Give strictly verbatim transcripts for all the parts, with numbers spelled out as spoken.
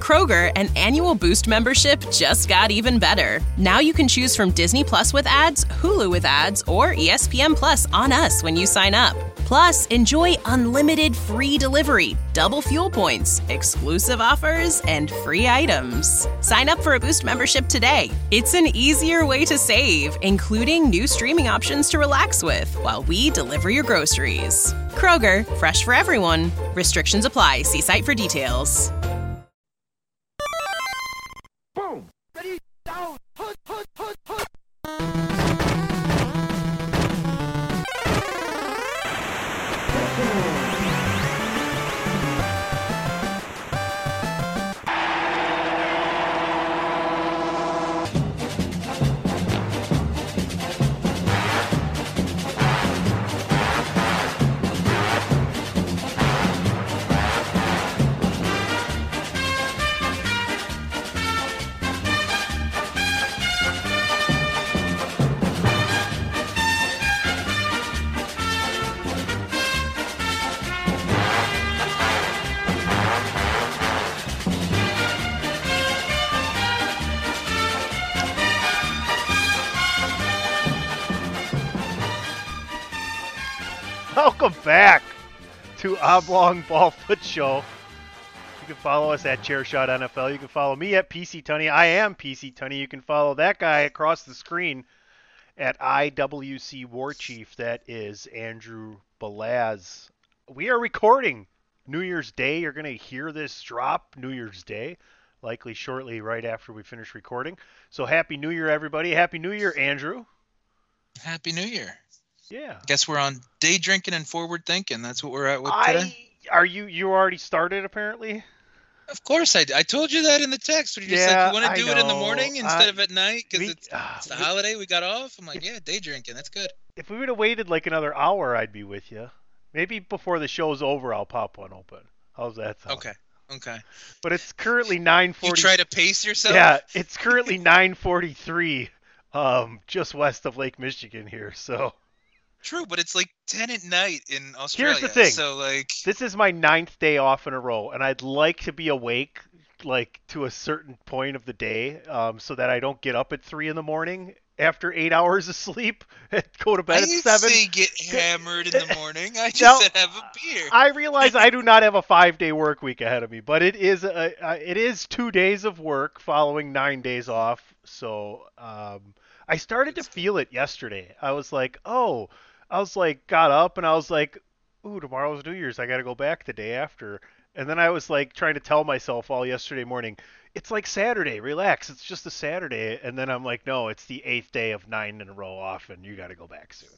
Kroger, an annual Boost membership just got even better. Now you can choose from Disney Plus with ads, Hulu with ads, or E S P N Plus on us when you sign up. Plus, enjoy unlimited free delivery, double fuel points, exclusive offers, and free items. Sign up for a Boost membership today. It's an easier way to save, including new streaming options to relax with while we deliver your groceries. Kroger, fresh for everyone. Restrictions apply. See site for details. Boom! Ready, down, hood, hood, hood, hood! Welcome back to Oblong Ball Foot Show. You can follow us at Chairshot N F L. You can follow me at P C Tunney. I am P C Tunney. You can follow that guy across the screen at I W C War Chief. That is Andrew Balaz. We are recording New Year's Day. You're going to hear this drop New Year's Day, likely shortly right after we finish recording. So Happy New Year, everybody. Happy New Year, Andrew. Happy New Year. Yeah. Guess we're on day drinking and forward thinking. That's what we're at with today. I, are you, you already started apparently? Of course I, I told you that in the text. When you're just Yeah, like, you want I to do it in the know. morning instead I- of at night because we- it's, ah, it's the we- holiday. We got off. I'm like, yeah, day drinking. That's good. If we would have waited like another hour, I'd be with you. Maybe before the show's over, I'll pop one open. How's that sound? Okay. Okay. But it's currently nine You forty. try to pace yourself? Yeah, it's currently nine forty-three, um, just west of Lake Michigan here. So True, but it's like ten at night in Australia. here's the thing. So, like, This is my ninth day off in a row, and I'd like to be awake like to a certain point of the day, um, so that I don't get up at three in the morning after eight hours of sleep and go to bed I at didn't seven. say get hammered in the morning. I just No, said have a beer. I realize I do not have a five-day work week ahead of me, but it is a, uh, it is two days of work following nine days off. So um, I started to feel it yesterday. I was like, oh, I was like, got up and I was like, ooh, tomorrow's New Year's. I got to go back the day after. And then I was like trying to tell myself all yesterday morning, it's like Saturday, relax. It's just a Saturday. And then I'm like, no, it's the eighth day of nine in a row off, and you got to go back soon.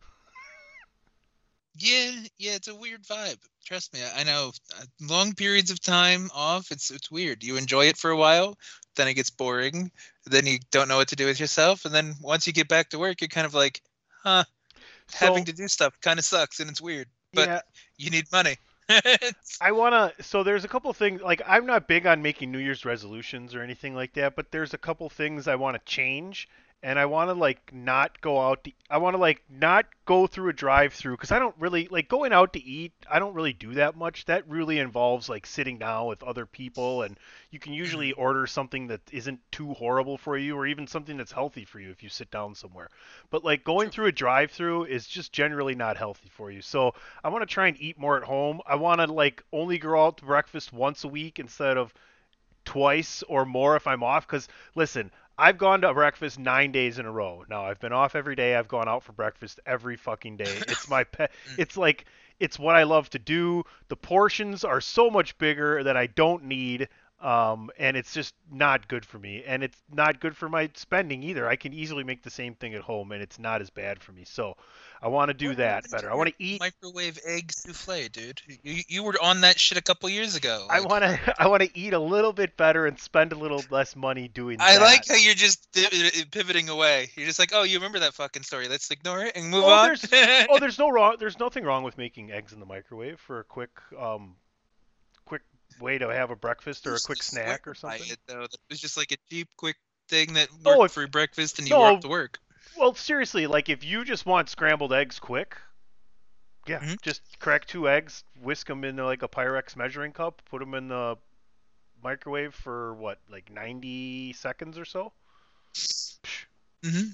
Yeah, yeah, it's a weird vibe. Trust me, I I know. uh, Long periods of time off, it's it's weird. You enjoy it for a while, then it gets boring. Then you don't know what to do with yourself, and then once you get back to work, you're kind of like, huh, having So- to do stuff kind of sucks and it's weird. But Yeah. you need money. I want to, so there's a couple things, like I'm not big on making New Year's resolutions or anything like that, but there's a couple things I want to change, and I want to like not go out to, I want to like not go through a drive-through, because I don't really, like going out to eat, I don't really do that much. That really involves like sitting down with other people, and you can usually order something that isn't too horrible for you, or even something that's healthy for you if you sit down somewhere. But like going through a drive-through is just generally not healthy for you. So I want to try and eat more at home. I want to like only go out to breakfast once a week instead of twice or more if I'm off. Because listen, I've gone to breakfast nine days in a row. Now I've been off every day. I've gone out for breakfast every fucking day. It's my pet. It's like it's what I love to do. The portions are so much bigger that I don't need. Um, and it's just not good for me, and it's not good for my spending either. I can easily make the same thing at home, and it's not as bad for me. So I want to do What that happened better. to I want to your eat. microwave egg souffle, dude. You, you were on that shit a couple years ago. I Like, want to. I want to eat a little bit better and spend a little less money doing I that. like how you're just di- di- pivoting away. You're just like, oh, you remember that fucking story. Let's ignore it and move Oh, on. there's oh, there's no wrong. There's nothing wrong with making eggs in the microwave for a quick, um, quick way to have a breakfast or a Just quick swear snack or by something. It, though. That was just like a cheap, quick thing that worked Oh, if- for breakfast and you no. walked to work. Well, seriously, like if you just want scrambled eggs quick, yeah, Mhm. just crack two eggs, whisk them into like a Pyrex measuring cup, put them in the microwave for what, like ninety seconds or so. Mm-hmm.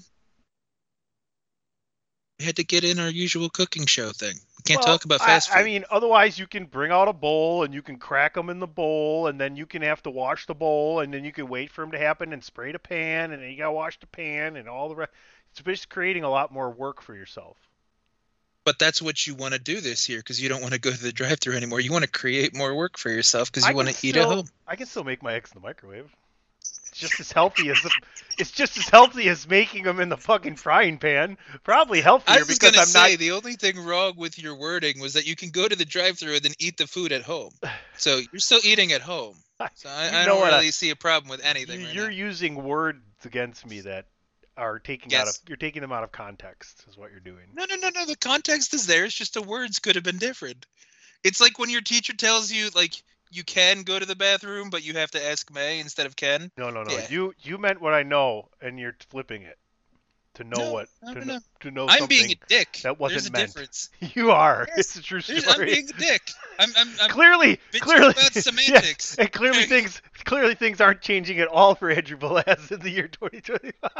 We had to get in our usual cooking show thing. We can't Well, talk about fast I, food. I mean, otherwise you can bring out a bowl and you can crack them in the bowl, and then you can have to wash the bowl, and then you can wait for them to happen and spray the pan, and then you gotta wash the pan and all the rest. It's just creating a lot more work for yourself. But that's what you want to do this year because you don't want to go to the drive-thru anymore. You want to create more work for yourself because I you want can to eat at still- home. I can still make my eggs in the microwave. It's just as healthy as it's just as healthy as making them in the fucking frying pan. Probably I healthier was because gonna I'm say not. the only thing wrong with your wording was that you can go to the drive-thru and then eat the food at home. So you're still eating at home. So I, You I know don't what I- really see a problem with anything. You- right You're now. using words against me that are taking out of. Yes. You're taking them out of context. Is what you're doing. No, no, no, no. The context is there. It's just the words could have been different. It's like when your teacher tells you, like, you can go to the bathroom, but you have to ask May instead of Ken. No, no, no. Yeah. You you meant what I know, and you're flipping it to know No, what no, to no, know, no. to know I'm something being a dick. that wasn't There's a meant. difference. You are. Yes, It's a true There's- story. I'm being a dick. I'm, I'm, I'm clearly, bitching clearly, about yeah, semantics. and clearly things, clearly things aren't changing at all for Andrew Velaz in the year twenty twenty-five.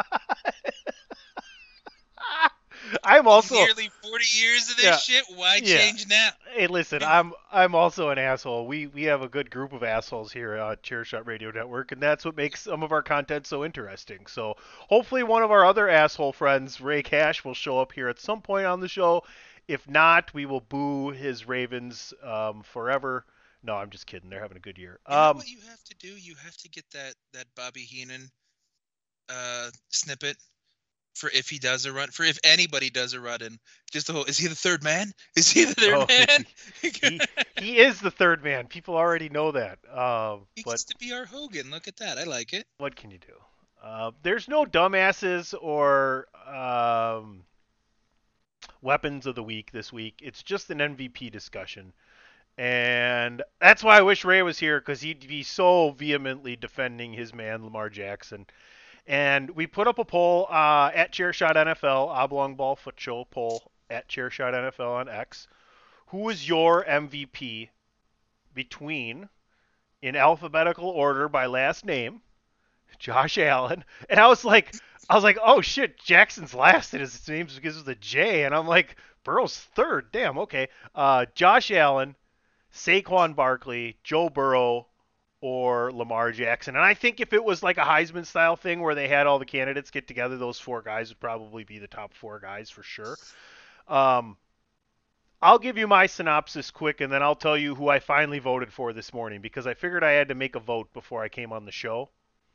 I'm also. nearly forty years of this Yeah. shit. Why Yeah. change now? Hey, listen, I'm I'm also an asshole. We we have a good group of assholes here at Chairshot Radio Network, and that's what makes some of our content so interesting. So hopefully one of our other asshole friends, Ray Cash, will show up here at some point on the show. If not, we will boo his Ravens um, forever. No, I'm just kidding. They're having a good year. You know Um, what you have to do? You have to get that that Bobby Heenan uh, snippet for if he does a run, for if anybody does a run, and just the whole, is he the third man? Is he the third Oh, man? he, he is the third man. People already know that. Um, He but gets to be our Hogan. Look at that. I like it. what can you do? Uh, there's no dumbasses or um, weapons of the week this week. It's just an M V P discussion. And that's why I wish Ray was here, because he'd be so vehemently defending his man, Lamar Jackson. And we put up a poll uh, at Chairshot N F L, Oblong Ball Foot Show poll at Chairshot N F L on X. Who is your M V P between, in alphabetical order by last name, Josh Allen? And I was like, I was like, oh shit, Jackson's last, and his name begins with a J, and I'm like, Burrow's third. Damn, okay. Uh, Josh Allen, Saquon Barkley, Joe Burrow, or Lamar Jackson. And I think if it was like a Heisman style thing where they had all the candidates get together, those four guys would probably be the top four guys for sure. Um, I'll give you my synopsis quick, and then I'll tell you who I finally voted for this morning, because I figured I had to make a vote before I came on the show.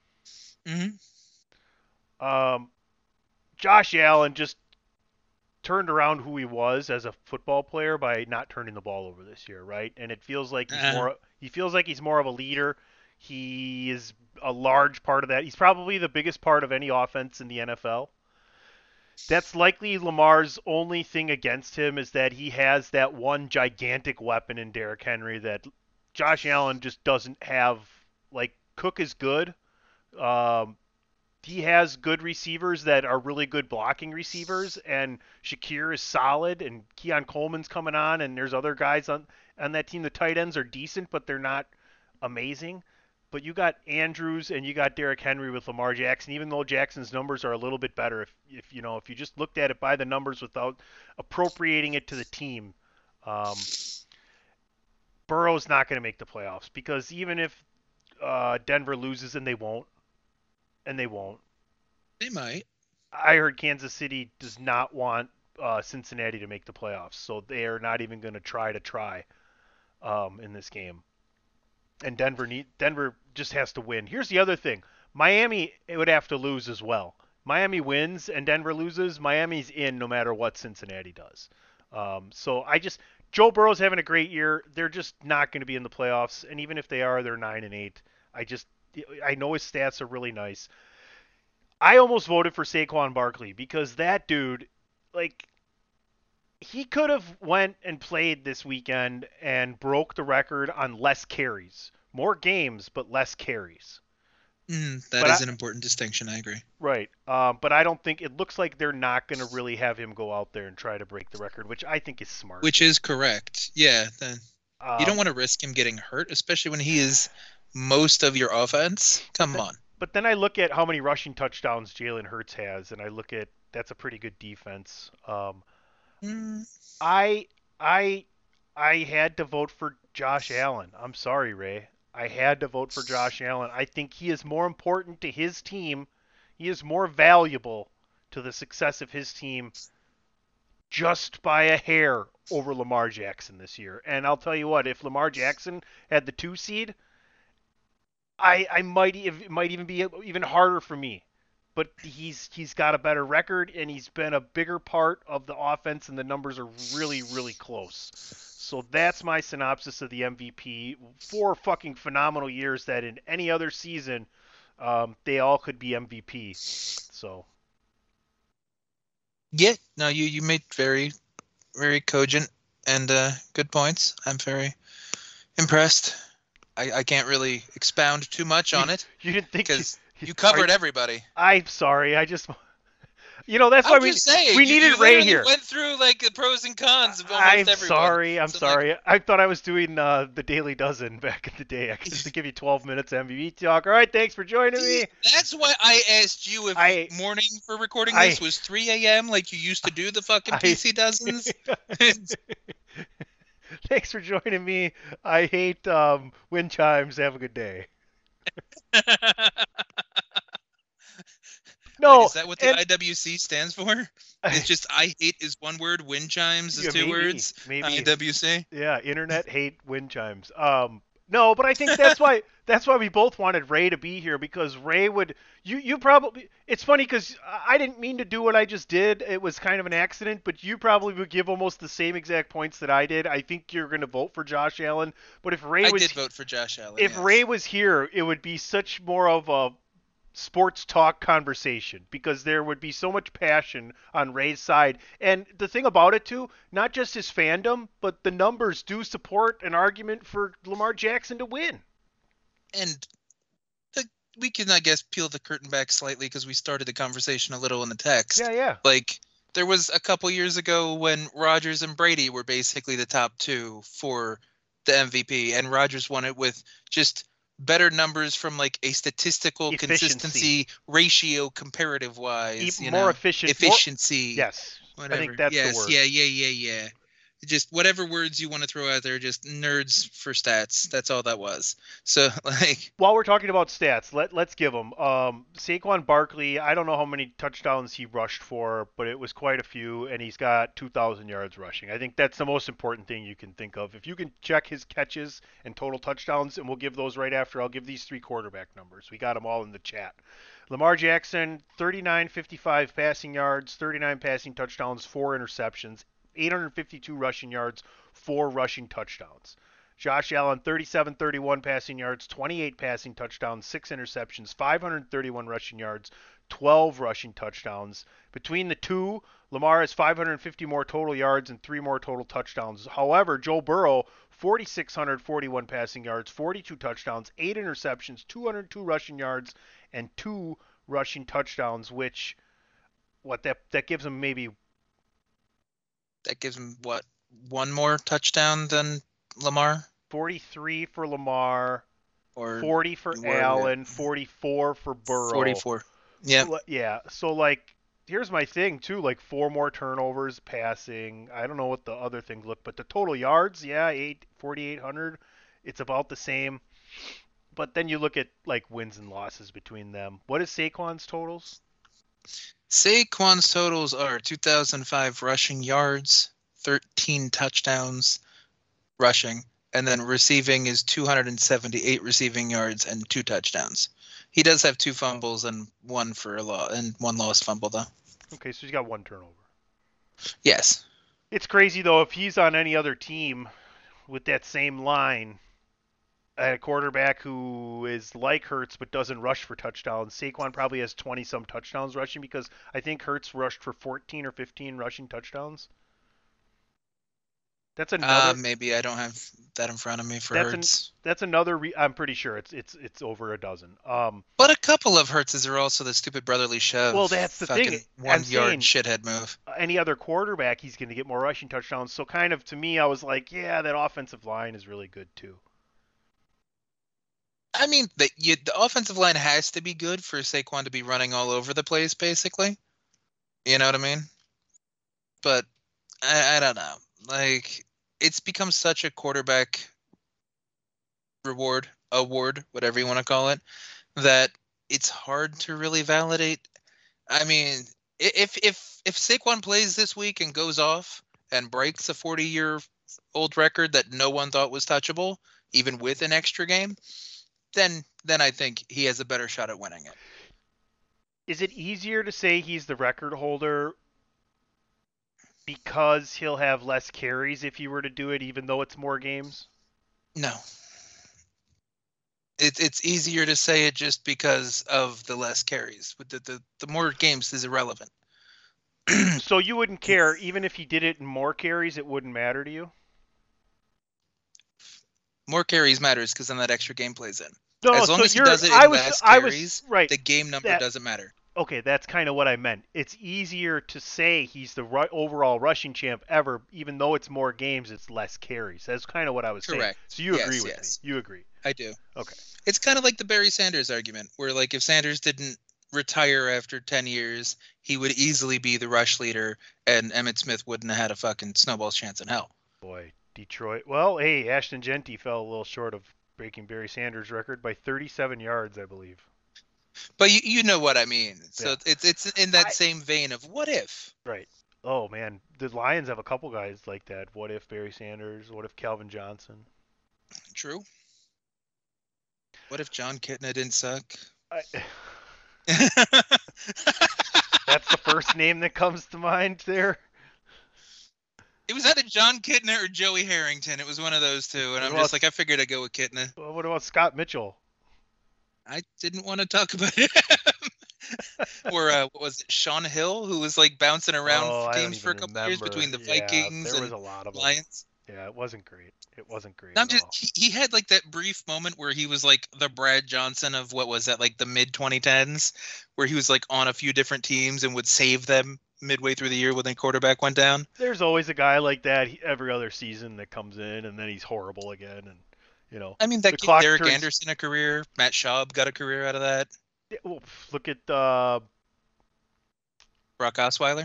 Mm-hmm. Um, Josh Allen just turned around who he was as a football player by not turning the ball over this year, right? And it feels like he's Uh-huh. more he feels like he's more of a leader. He is a large part of that. He's probably the biggest part of any offense in the N F L. That's likely Lamar's only thing against him, is that he has that one gigantic weapon in Derrick Henry that Josh Allen just doesn't have. Like, Cook is good. Um, he has good receivers that are really good blocking receivers, and Shakir is solid, and Keon Coleman's coming on, and there's other guys on, on that team. The tight ends are decent, but they're not amazing. But you got Andrews and you got Derrick Henry with Lamar Jackson, even though Jackson's numbers are a little bit better. If, if you know, if you just looked at it by the numbers without appropriating it to the team, um, Burrow's not going to make the playoffs, because even if uh, Denver loses, and they won't, and they won't. They might. I heard Kansas City does not want uh, Cincinnati to make the playoffs, so they are not even going to try to try um, in this game. And Denver need Denver just has to win. Here's the other thing: Miami would have to lose as well. Miami wins and Denver loses, Miami's in no matter what Cincinnati does. Um, so I just Joe Burrow's having a great year. They're just not going to be in the playoffs, and even if they are, they're nine and eight. I just I know his stats are really nice. I almost voted for Saquon Barkley, because that dude, like, he could have went and played this weekend and broke the record on less carries. More games, but less carries. Mm, that But is I- an important distinction. I agree. Right. Um, but I don't think, it looks like they're not going to really have him go out there and try to break the record, which I think is smart. Which is correct. Yeah. Then um, you don't want to risk him getting hurt, especially when he is most of your offense. Come on. But then I look at how many rushing touchdowns Jalen Hurts has, and I look at that's a pretty good defense. Um, Mm, I I I had to vote for Josh Allen. I'm sorry, Ray. I had to vote for Josh Allen. I think he is more important to his team. He is more valuable to the success of his team just by a hair over Lamar Jackson this year. And I'll tell you what, if Lamar Jackson had the two seed, I I might it might even be even harder for me. But he's he's got a better record and he's been a bigger part of the offense and the numbers are really really close. So that's my synopsis of the M V P. Four fucking phenomenal years that in any other season um, they all could be M V P. So yeah, no, you you made very, very cogent and uh, good points. I'm very impressed. I, I can't really expound too much on it you didn't think because you, you covered are, everybody. I'm sorry. I just you know that's why I'm we just saying, we you- needed you Ray literally here. Went through like the pros and cons of almost I'm everyone. sorry. I'm So, sorry. I thought I was doing uh, the Daily Dozen back in the day. I could just give you twelve minutes of M V P talk. All right, thanks for joining me. That's why I asked you if I- morning for recording I- this was three a.m. like you used to do the fucking I- P C dozens. Thanks for joining me. I hate um, wind chimes. Have a good day. No, Wait, is that what the and- I W C stands for? It's just I hate is one word, wind chimes is Yeah, two maybe, words. maybe. I W C. Yeah, internet hate wind chimes. Um, no, but I think that's why that's why we both wanted Ray to be here because Ray would. You you probably. It's funny because I didn't mean to do what I just did. It was kind of an accident, but you probably would give almost the same exact points that I did. I think you're going to vote for Josh Allen, but if Ray I was did vote for Josh Allen. if yes. Ray was here, it would be such more of a sports talk conversation because there would be so much passion on Ray's side. And the thing about it too, not just his fandom, but the numbers do support an argument for Lamar Jackson to win. and the, we can, I guess, peel the curtain back slightly because we started the conversation a little in the text. Yeah, yeah. Like there was a couple years ago when Rodgers and Brady were basically the top two for the M V P, and Rodgers won it with just better numbers from like a statistical Efficiency. consistency ratio comparative wise. E- you more know, efficient. efficiency. More, yes. Whatever. I think that's yes, the word. yeah, yeah, yeah, yeah. Just whatever words you want to throw out there, just nerds for stats. That's all that was. So like, While we're talking about stats, let let's give them. Um, Saquon Barkley, I don't know how many touchdowns he rushed for, but it was quite a few, and he's got two thousand yards rushing. I think that's the most important thing you can think of. If you can check his catches and total touchdowns, and we'll give those right after. I'll give these three quarterback numbers. We got them all in the chat. Lamar Jackson, thirty-nine fifty-five passing yards, thirty-nine passing touchdowns, four interceptions, eight hundred fifty-two rushing yards, four rushing touchdowns. Josh Allen, thirty-seven thirty-one passing yards, twenty-eight passing touchdowns, six interceptions, five hundred thirty-one rushing yards, twelve rushing touchdowns. Between the two, Lamar has five hundred fifty more total yards and three more total touchdowns. However, Joe Burrow, four thousand six hundred forty-one passing yards, forty-two touchdowns, eight interceptions, two hundred two rushing yards, and two rushing touchdowns, which what that that gives him maybe that gives him what, one more touchdown than Lamar, forty-three for Lamar, or forty for where- Allen, forty-four for Burrow. forty-four. Yeah. So, yeah. So like, here's my thing too. Like four more turnovers, passing. I don't know what the other things look, but the total yards, yeah, eight forty-eight hundred. It's about the same. But then you look at like wins and losses between them. What is Saquon's totals? Saquon's totals are two thousand five rushing yards, thirteen touchdowns rushing, and then receiving is two hundred seventy-eight receiving yards and two touchdowns. He does have two fumbles and one for a law and one lost fumble though. Okay, so he's got one turnover. Yes. It's crazy though if he's on any other team with that same line, a quarterback who is like Hurts but doesn't rush for touchdowns. Saquon probably has twenty some touchdowns rushing because I think Hurts rushed for fourteen or fifteen rushing touchdowns. That's another. Uh, maybe I don't have that in front of me for That's Hurts. That's another. Re- I'm pretty sure it's it's it's over a dozen. Um, But a couple of Hurtses are also the stupid brotherly shove. Well, that's the fucking thing. One I'm yard saying- shithead move. any other quarterback, he's going to get more rushing touchdowns. So kind of to me, I was like, yeah, that offensive line is really good too. I mean, the, you, the offensive line has to be good for Saquon to be running all over the place, basically. You know what I mean? But I, I don't know. Like, it's become such a quarterback reward, award, whatever you want to call it, that it's hard to really validate. I mean, i- if if if Saquon plays this week and goes off and breaks a forty-year-old record that no one thought was touchable, even with an extra game, then then I think he has a better shot at winning it. Is it easier to say he's the record holder because he'll have less carries if he were to do it, even though it's more games? No. It's it's easier to say it just because of the less carries. But the, the, the more games is irrelevant. So you wouldn't care, even if he did it in more carries, it wouldn't matter to you? More carries matters because then that extra game plays in. No, as long so as he you're, does it in I was, less I carries, was, right. the game number that, doesn't matter. Okay, that's kind of what I meant. It's easier to say he's the ru- overall rushing champ ever, even though it's more games, it's less carries. That's kind of what I was Correct. saying. So you Yes, agree with yes. me? You agree? I do. Okay. It's kind of like the Barry Sanders argument, where like if Sanders didn't retire after ten years, he would easily be the rush leader, and Emmitt Smith wouldn't have had a fucking snowball's chance in hell. Boy, Detroit. Well, hey, Ashton Genty fell a little short of breaking Barry Sanders' record by thirty-seven yards, I believe. But you you know what I mean. So Yeah. it's it's in that I- same vein of what if. Right. Oh, man. The Lions have a couple guys like that. What if Barry Sanders? What if Calvin Johnson? True. What if John Kitna didn't suck? I, that's the first name that comes to mind there. It was either John Kitna or Joey Harrington. It was one of those two, and I'm Well, just like, I figured I'd go with Kitna. Well, what about Scott Mitchell? I didn't want to talk about him. Or uh, what was it, Sean Hill, who was like bouncing around Oh, I don't teams for a even couple years remember. between the Yeah, Vikings there and was a lot of them. Lions. Yeah, it wasn't great. It wasn't great. I'm at just all. he, he had like that brief moment where he was like the Brad Johnson of what was that, like the mid twenty tens, where he was like on a few different teams and would save them midway through the year when their quarterback went down. There's always a guy like that every other season that comes in and then he's horrible again, and you know. I mean, that The gave clock Derek turns- Anderson a career. Matt Schaub got a career out of that. Yeah, well, look at uh, Brock Osweiler,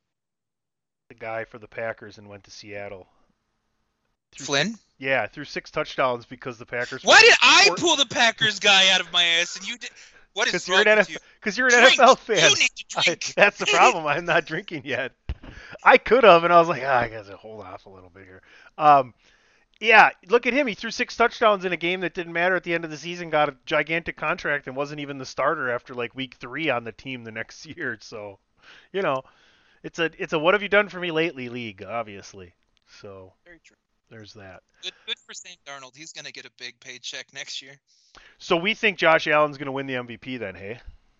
the guy for the Packers and went to Seattle. Threw Flynn. six- yeah, threw six touchdowns because the Packers. Why did I Four- pull the Packers guy out of my ass and you did? What is Because you're wrong an with N F L. you? Because you're an Drink. N F L fan. You need to I, drink. that's the problem. I'm not drinking yet. I could have, and I was like, ah, I gotta hold off a little bit here. Um, yeah, look at him. He threw six touchdowns in a game that didn't matter at the end of the season. Got a gigantic contract and wasn't even the starter after like week three on the team the next year. So, you know, it's a it's a what have you done for me lately league, obviously. So Very true. there's that. Good, good for Sam Darnold. He's gonna get a big paycheck next year. So we think Josh Allen's gonna win the M V P then, hey?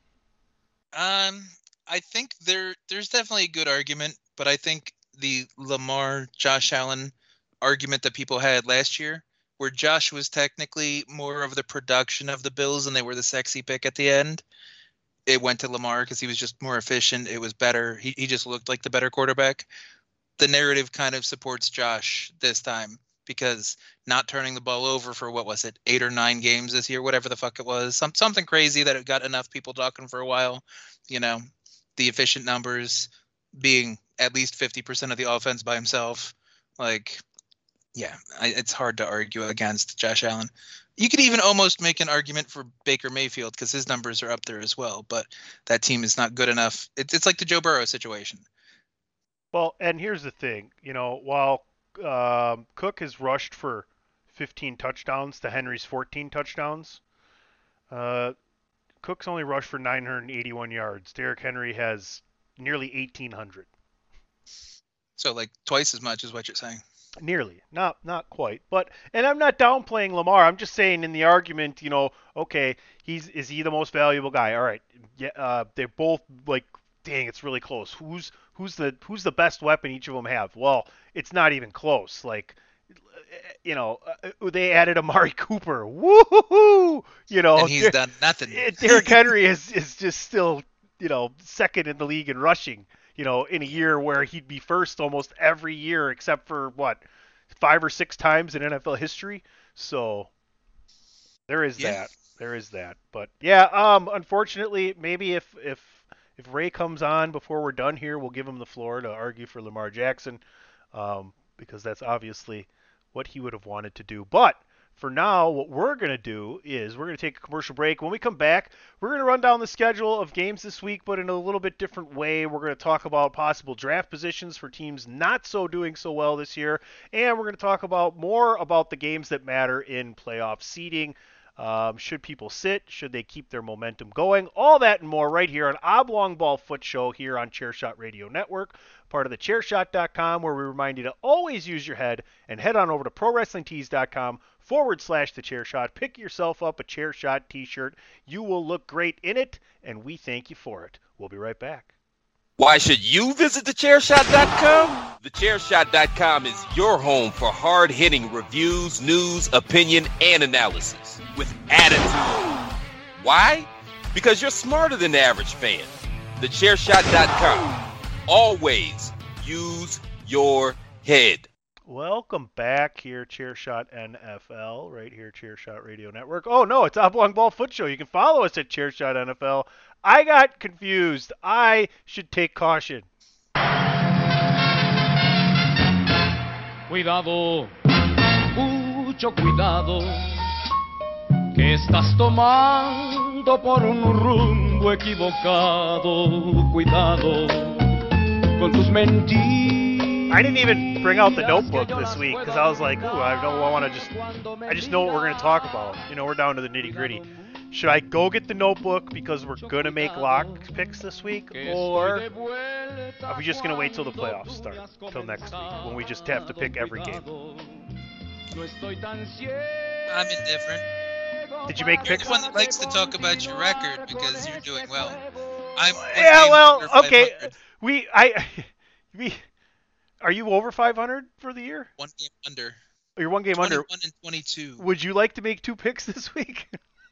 Um, I think there there's definitely a good argument, but I think the Lamar Josh Allen argument that people had last year, where Josh was technically more of the production of the Bills and they were the sexy pick at the end, it went to Lamar because he was just more efficient. It was better. He he just looked like the better quarterback. The narrative kind of supports Josh this time because not turning the ball over for what was it, eight or nine games this year, whatever the fuck it was, some something crazy that it got enough people talking for a while. You know, the efficient numbers being at least fifty percent of the offense by himself. Like, yeah, I, it's hard to argue against Josh Allen. You could even almost make an argument for Baker Mayfield because his numbers are up there as well, but that team is not good enough. It's it's like the Joe Burrow situation. Well, and here's the thing, you know, while um, Cook has rushed for fifteen touchdowns to Henry's fourteen touchdowns, uh, Cook's only rushed for nine hundred eighty-one yards. Derrick Henry has nearly eighteen hundred. So like twice as much is what you're saying. Nearly, not not quite, but and I'm not downplaying Lamar. I'm just saying in the argument, you know, okay, he's is he the most valuable guy? All right, yeah, uh, they're both like, dang, it's really close. Who's who's the who's the best weapon each of them have? Well, it's not even close. Like, you know, uh, they added Amari Cooper. Woo-hoo-hoo! You know, And he's Der- done nothing. Derrick Henry is is just still, you know, second in the league in rushing. You know, in a year where he'd be first almost every year except for what, five or six times in N F L history. So there is Yeah. that. there is that. But yeah, um, unfortunately, maybe if if if Ray comes on before we're done here, we'll give him the floor to argue for Lamar Jackson, um, because that's obviously what he would have wanted to do. But for now, what we're going to do is we're going to take a commercial break. When we come back, we're going to run down the schedule of games this week, but in a little bit different way. We're going to talk about possible draft positions for teams not so doing so well this year, and we're going to talk about more about the games that matter in playoff seeding. Um, should people sit? Should they keep their momentum going? All that and more right here on Oblong Ball Foot Show here on Chairshot Radio Network, part of the chairshot dot com, where we remind you to always use your head and head on over to pro wrestling tees dot com forward slash the chair shot. Pick yourself up a chair shot t-shirt. You will look great in it, and we thank you for it. We'll be right back. Why should you visit the chair shot dot com? the chair shot dot com is your home for hard-hitting reviews, news, opinion, and analysis with attitude. Why? Because you're smarter than the average fan. the chair shot dot com. Always use your head. Welcome back here, Chairshot N F L, right here, Chairshot Radio Network. Oh, no, it's Oblong Ball Foot Show. You can follow us at Chairshot N F L. I got confused. I should take caution. Cuidado, mucho cuidado, que estás tomando por un rumbo equivocado. Cuidado con tus mentiras. I didn't even bring out the notebook this week because I was like, ooh, I know I want to just, I just know what we're going to talk about. You know, we're down to the nitty gritty. Should I go get the notebook because we're going to make lock picks this week? Or are we just going to wait till the playoffs start, till next week, when we just have to pick every game? I'm indifferent. Did you make You're picks? the one that likes to talk about your record because you're doing well. I'm one Yeah, game well, under okay. five hundred. We, I, we, are you over five hundred for the year? One game under. Or you're one game under. twenty-one and twenty-two. Would you like to make two picks this week?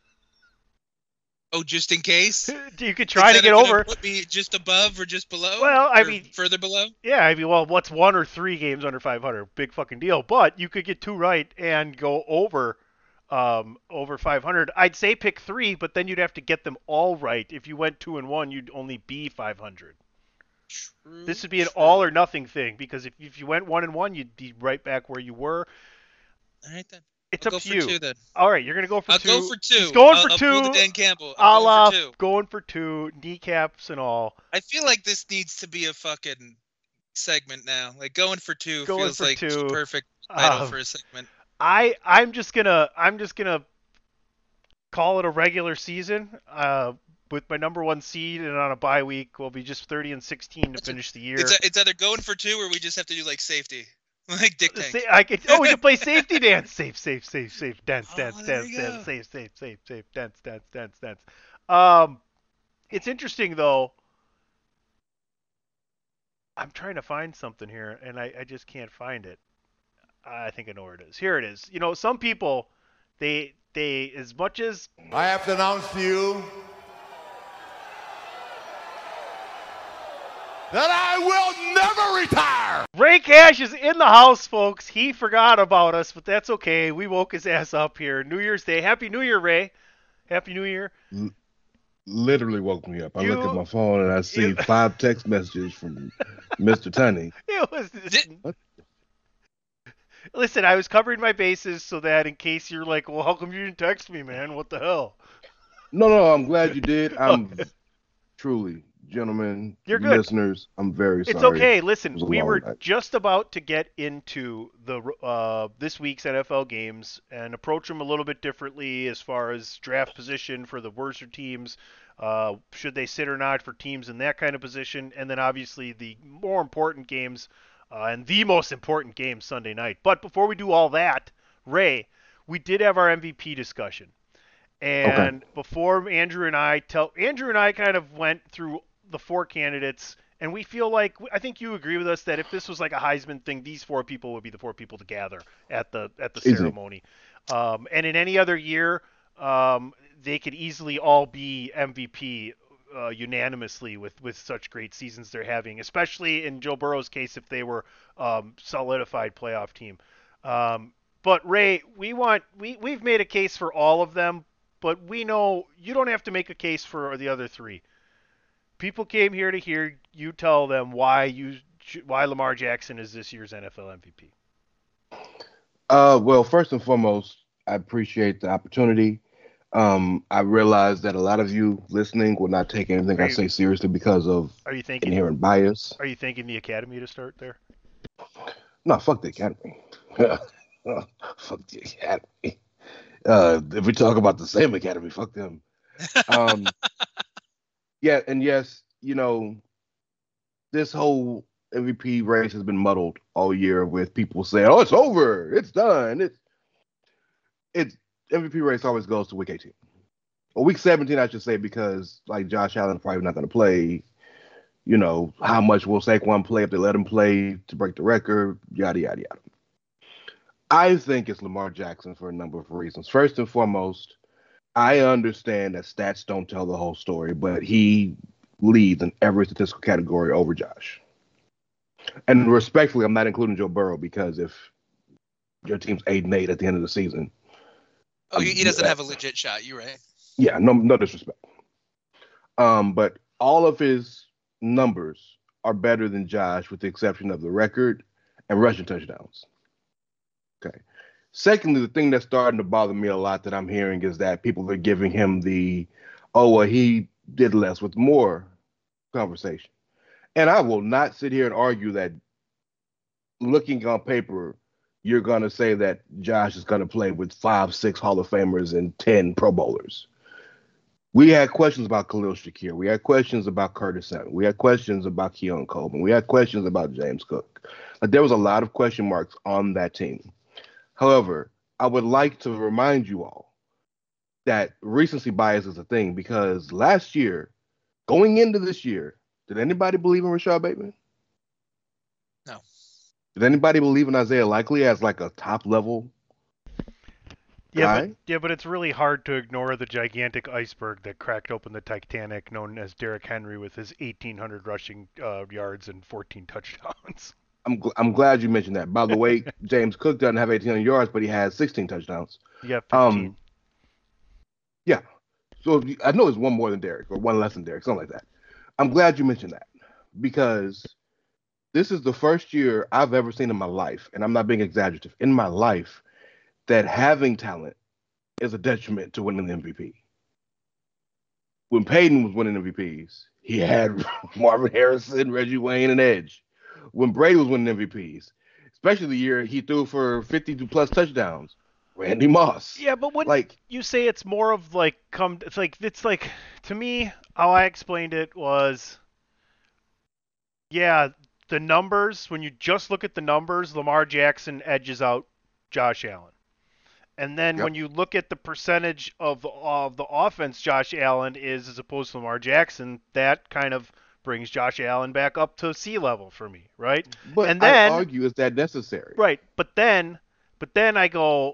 Oh, just in case? You could try Is to that get gonna over. Put me just above or just below? Well, I Or mean- further below? Yeah, I mean, well, what's one or three games under five hundred? Big fucking deal. But you could get two right and go over, um, over five hundred. I'd say pick three, but then you'd have to get them all right. If you went two and one, you'd only be five hundred. True, This would be an true. all or nothing thing because if if you went one and one, you'd be right back where you were. All right, then. It's I'll up go to for you. two, then. All right, you're gonna go for I'll two. go for two. He's going I'll, for I'll two. pull the Dan Campbell. A I'll la go for two. going for two, kneecaps and all. I feel like this needs to be a fucking segment now. Like going for two Going feels for like two. perfect title Um, for a segment. I I'm just gonna I'm just gonna call it a regular season. Uh, with my number one seed and on a bye week, we'll be just thirty and sixteen to That's finish the year. It's, it's either going for two or we just have to do like safety, like Dick Tank. Sa- I could, oh, we can play safety dance. Safe, safe, safe, safe. Dance, Oh, dance, there dance, we dance. go. Safe, safe, safe, safe. Dance, dance, dance, dance. Um, it's interesting though. I'm trying to find something here, and I, I just can't find it. I think I know where it is. Here it is. You know, some people, they they as much as I have to announce to you that I will never retire. Ray Cash is in the house, folks. He forgot about us, but that's okay. We woke his ass up here. New Year's Day. Happy New Year, Ray. Happy New Year. Literally woke me up. I You- look at my phone and I see you- five text messages from Mister Tunney. It was. What? Listen, I was covering my bases so that in case you're like, well, how come you didn't text me, man? What the hell? No, no, I'm glad you did. I'm truly, gentlemen, You're good. listeners, I'm very sorry. It's okay. Listen, It was a we long were night. just about to get into the uh, this week's N F L games and approach them a little bit differently as far as draft position for the worser teams. Uh, should they sit or not for teams in that kind of position? And then obviously the more important games uh, and the most important game Sunday night. But before we do all that, Ray, we did have our M V P discussion. And before Andrew and I tell Andrew and I kind of went through the four candidates, and we feel like I think you agree with us that if this was like a Heisman thing, these four people would be the four people to gather at the at the Easy. ceremony. Um, and in any other year, um, they could easily all be M V P uh, unanimously with with such great seasons they're having, especially in Joe Burrow's case if they were um, solidified playoff team. Um, but Ray, we want we we've made a case for all of them. but we know you don't have to make a case for the other three. People came here to hear you tell them why you why Lamar Jackson is this year's N F L M V P. Uh, well, first and foremost, I appreciate the opportunity. Um, I realize that a lot of you listening will not take anything Are I you- say seriously because of Are you thinking? inherent bias. Are you thinking the academy to start there? No, fuck the academy. Fuck the academy. Uh, if we talk about the same academy, fuck them. Um, yeah, and yes, you know, this whole M V P race has been muddled all year with people saying, "Oh, it's over, it's done." It's it's M V P race always goes to week eighteen or week seventeen, I should say, because like Josh Allen probably not going to play. You know, how much will Saquon play if they let him play to break the record? Yada yada yada. I think it's Lamar Jackson for a number of reasons. First and foremost, I understand that stats don't tell the whole story, but he leads in every statistical category over Josh. And respectfully, I'm not including Joe Burrow because if your team's eight and eight at the end of the season, Oh, he, he doesn't um, have a legit shot. You're right. yeah, no, no disrespect. Um, but all of his numbers are better than Josh, with the exception of the record and rushing touchdowns. Okay. Secondly, the thing that's starting to bother me a lot that I'm hearing is that people are giving him the, oh, well, he did less with more conversation. And I will not sit here and argue that looking on paper, you're going to say that Josh is going to play with five, six Hall of Famers and ten Pro Bowlers. We had questions about Khalil Shakir. We had questions about Curtis Samuel. We had questions about Keon Coleman. We had questions about James Cook. Like, there was a lot of question marks on that team. However, I would like to remind you all that recency bias is a thing because last year, going into this year, did anybody believe in Rashad Bateman? No. Did anybody believe in Isaiah Likely as like a top level Yeah, guy? but yeah, but it's really hard to ignore the gigantic iceberg that cracked open the Titanic, known as Derrick Henry, with his eighteen hundred rushing uh, yards and fourteen touchdowns. I'm gl- I'm glad you mentioned that. By the way, James Cook doesn't have eighteen hundred yards, but he has sixteen touchdowns. Yeah, fifteen. Um, yeah. So I know it's one more than Derrick or one less than Derrick, something like that. I'm glad you mentioned that because this is the first year I've ever seen in my life, and I'm not being exaggerative, in my life, that having talent is a detriment to winning the M V P. When Peyton was winning M V Ps, he had Marvin Harrison, Reggie Wayne, and Edge. When Brady was winning M V Ps, especially the year he threw for fifty plus touchdowns, Randy Moss. Yeah, but when Like, you say it's more of like come, it's like it's like to me how I explained it was, yeah, the numbers. When you just look at the numbers, Lamar Jackson edges out Josh Allen. And then Yep. when you look at the percentage of the, of the offense Josh Allen is as opposed to Lamar Jackson, that kind of brings Josh Allen back up to sea level for me, right? but and then, I argue, is that necessary? right, but then, but then I go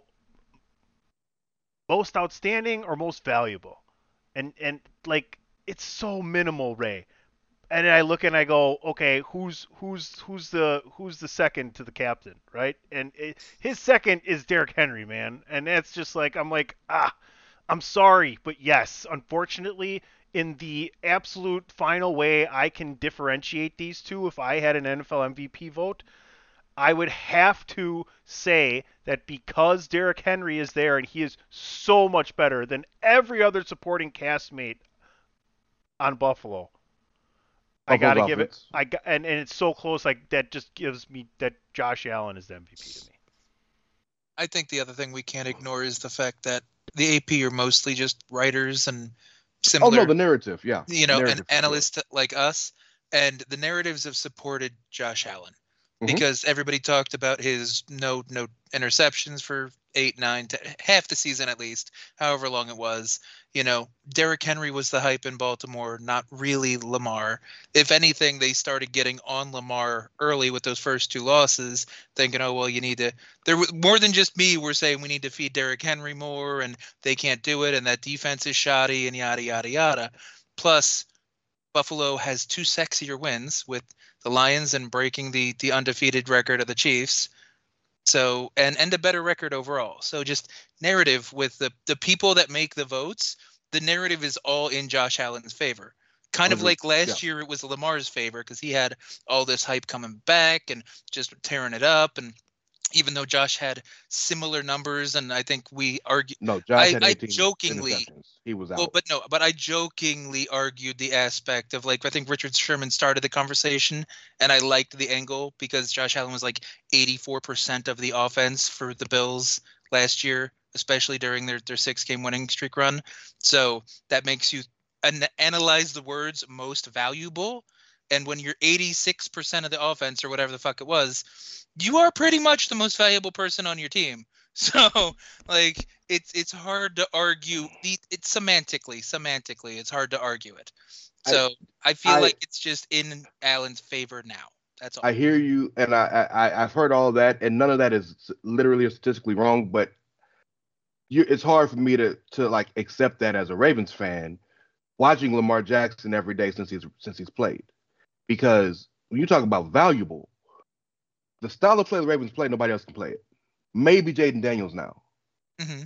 most outstanding or most valuable, and and like it's so minimal, Ray. And then I look and I go, okay, who's who's who's the who's the second to the captain, right? And it, his second is Derrick Henry, man. And that's just like I'm like, ah, I'm sorry, but yes, unfortunately, in the absolute final way I can differentiate these two, if I had an N F L M V P vote, I would have to say that because Derrick Henry is there and he is so much better than every other supporting castmate on Buffalo. I Buffalo's gotta give it. offense. I got, and, and it's so close. Like that just gives me that Josh Allen is the M V P to me. I think the other thing we can't ignore is the fact that the A P are mostly just writers and Oh similar, no, the narrative, yeah. you know, Narrative, and for sure. analysts like us. And the narratives have supported Josh Allen Mhm. because everybody talked about his no no interceptions for eight, nine, ten, half the season at least, however long it was. You know, Derrick Henry was the hype in Baltimore, not really Lamar. If anything, they started getting on Lamar early with those first two losses, thinking, oh, well, you need to – there was more than just me were saying we need to feed Derrick Henry more and they can't do it and that defense is shoddy and yada, yada, yada. Plus, Buffalo has two sexier wins with the Lions and breaking the the undefeated record of the Chiefs. So and and a better record overall. So just narrative with the the people that make the votes, the narrative is all in Josh Allen's favor. Kind of like last yeah. year it was Lamar's favor because he had all this hype coming back and just tearing it up. And even though Josh had similar numbers, and I think we argued. No, Josh I, had I eighteen jokingly. He was out. Well, but no, but I jokingly argued the aspect of like I think Richard Sherman started the conversation, and I liked the angle because Josh Allen was like eighty-four percent of the offense for the Bills last year, especially during their their six game winning streak run. So that makes you an- analyze the words most valuable. And when you're eighty-six percent of the offense or whatever the fuck it was, you are pretty much the most valuable person on your team. So, like, it's it's hard to argue. The, it's semantically, semantically, it's hard to argue it. So I, I feel I, like it's just in Allen's favor now. That's all. I hear you, and I, I I've heard all that, and none of that is literally or statistically wrong. But you, it's hard for me to to like accept that as a Ravens fan, watching Lamar Jackson every day since he's since he's played. Because when you talk about valuable, the style of play the Ravens play, nobody else can play it. Maybe Jaden Daniels now. Mm-hmm.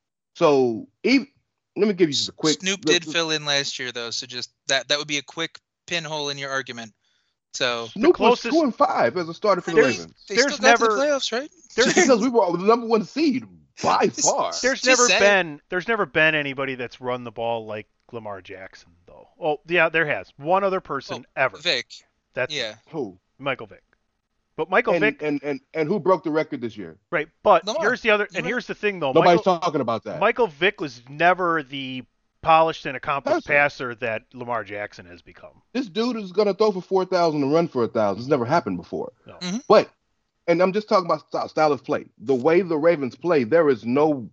So even, let me give you just a quick. Snoop did fill in last year, though, so just that that would be a quick pinhole in your argument. So Snoop closest, was two and five as a starter for the Ravens. They there's still got never to the playoffs, right? There's because we were the number one seed by far. There's never been there's never been anybody that's run the ball like Lamar Jackson, though. Oh, yeah, there has. One other person oh, ever. Vic. That's yeah. Who? Michael Vick. But Michael and, Vick and, and and who broke the record this year? Right. But Lamar. here's the other and here's the thing though. Nobody's Michael, talking about that. Michael Vick was never the polished and accomplished passer that Lamar Jackson has become. This dude is gonna throw for four thousand and run for a thousand. It's never happened before. No. Mm-hmm. But and I'm just talking about style of play. The way the Ravens play, there is no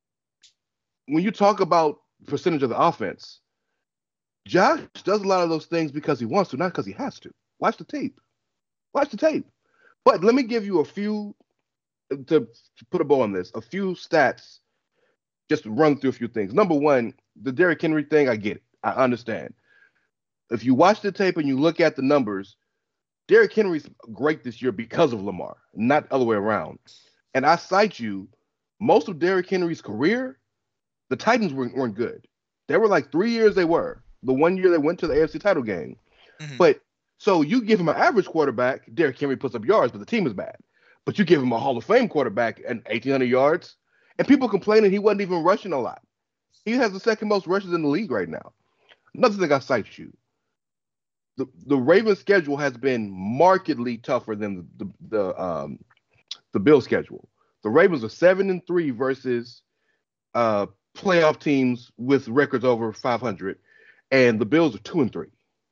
when you talk about percentage of the offense, Josh does a lot of those things because he wants to, not because he has to. Watch the tape. Watch the tape. But let me give you a few, to, to put a bow on this, a few stats, just to run through a few things. Number one, the Derrick Henry thing, I get it. I understand. If you watch the tape and you look at the numbers, Derrick Henry's great this year because of Lamar, not the other way around. And I cite you, most of Derrick Henry's career, the Titans weren't, weren't good. There were like three years they were. The one year they went to the A F C title game. Mm-hmm. But so you give him an average quarterback, Derrick Henry puts up yards, but the team is bad. But you give him a Hall of Fame quarterback and eighteen hundred yards, and people complaining he wasn't even rushing a lot. He has the second most rushes in the league right now. Another thing I cite you. The the Ravens schedule has been markedly tougher than the, the, the um the Bills schedule. The Ravens are seven and three versus uh playoff teams with records over five hundred, and the Bills are two and three.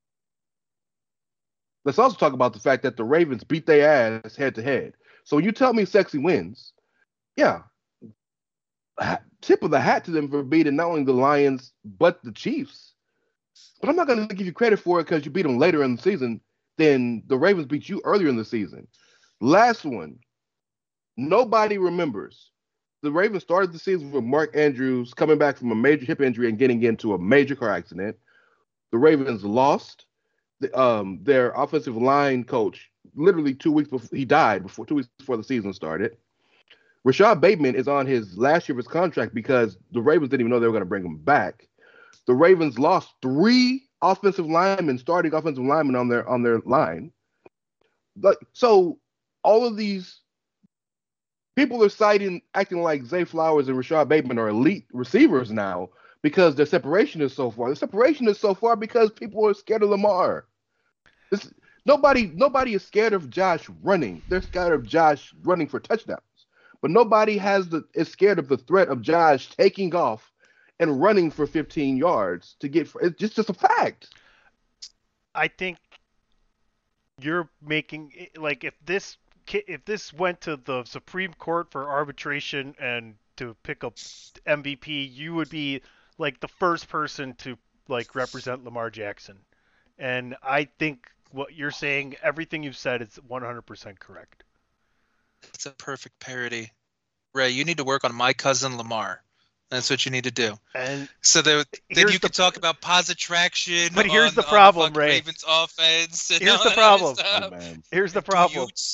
Let's also talk about the fact that the Ravens beat their ass head to head. So when you tell me sexy wins, yeah, tip of the hat to them for beating not only the Lions but the Chiefs. But I'm not going to give you credit for it because you beat them later in the season than the Ravens beat you earlier in the season. Last one, nobody remembers. The Ravens started the season with Mark Andrews coming back from a major hip injury and getting into a major car accident. The Ravens lost. The, um, their offensive line coach literally two weeks before he died, before two weeks before the season started. Rashad Bateman is on his last year of his contract because the Ravens didn't even know they were going to bring him back. The Ravens lost three offensive linemen, starting offensive linemen on their on their line. But so all of these people are citing, acting like Zay Flowers and Rashad Bateman are elite receivers now because their separation is so far. The separation is so far because people are scared of Lamar. This, nobody, nobody is scared of Josh running. They're scared of Josh running for touchdowns. But nobody has the is scared of the threat of Josh taking off and running for fifteen yards to get. It's just, just a fact. I think you're making like if this if this went to the Supreme Court for arbitration and to pick up M V P, you would be like the first person to like represent Lamar Jackson. And I think what you're saying, everything you've said is one hundred percent correct. It's a perfect parody. Ray, you need to work on My Cousin Lamar. That's what you need to do. And so that then you the, could talk about positraction. But here's on, the problem, on the Ray. Ravens offense. And here's all the that problem. Stuff. Oh, here's the problem.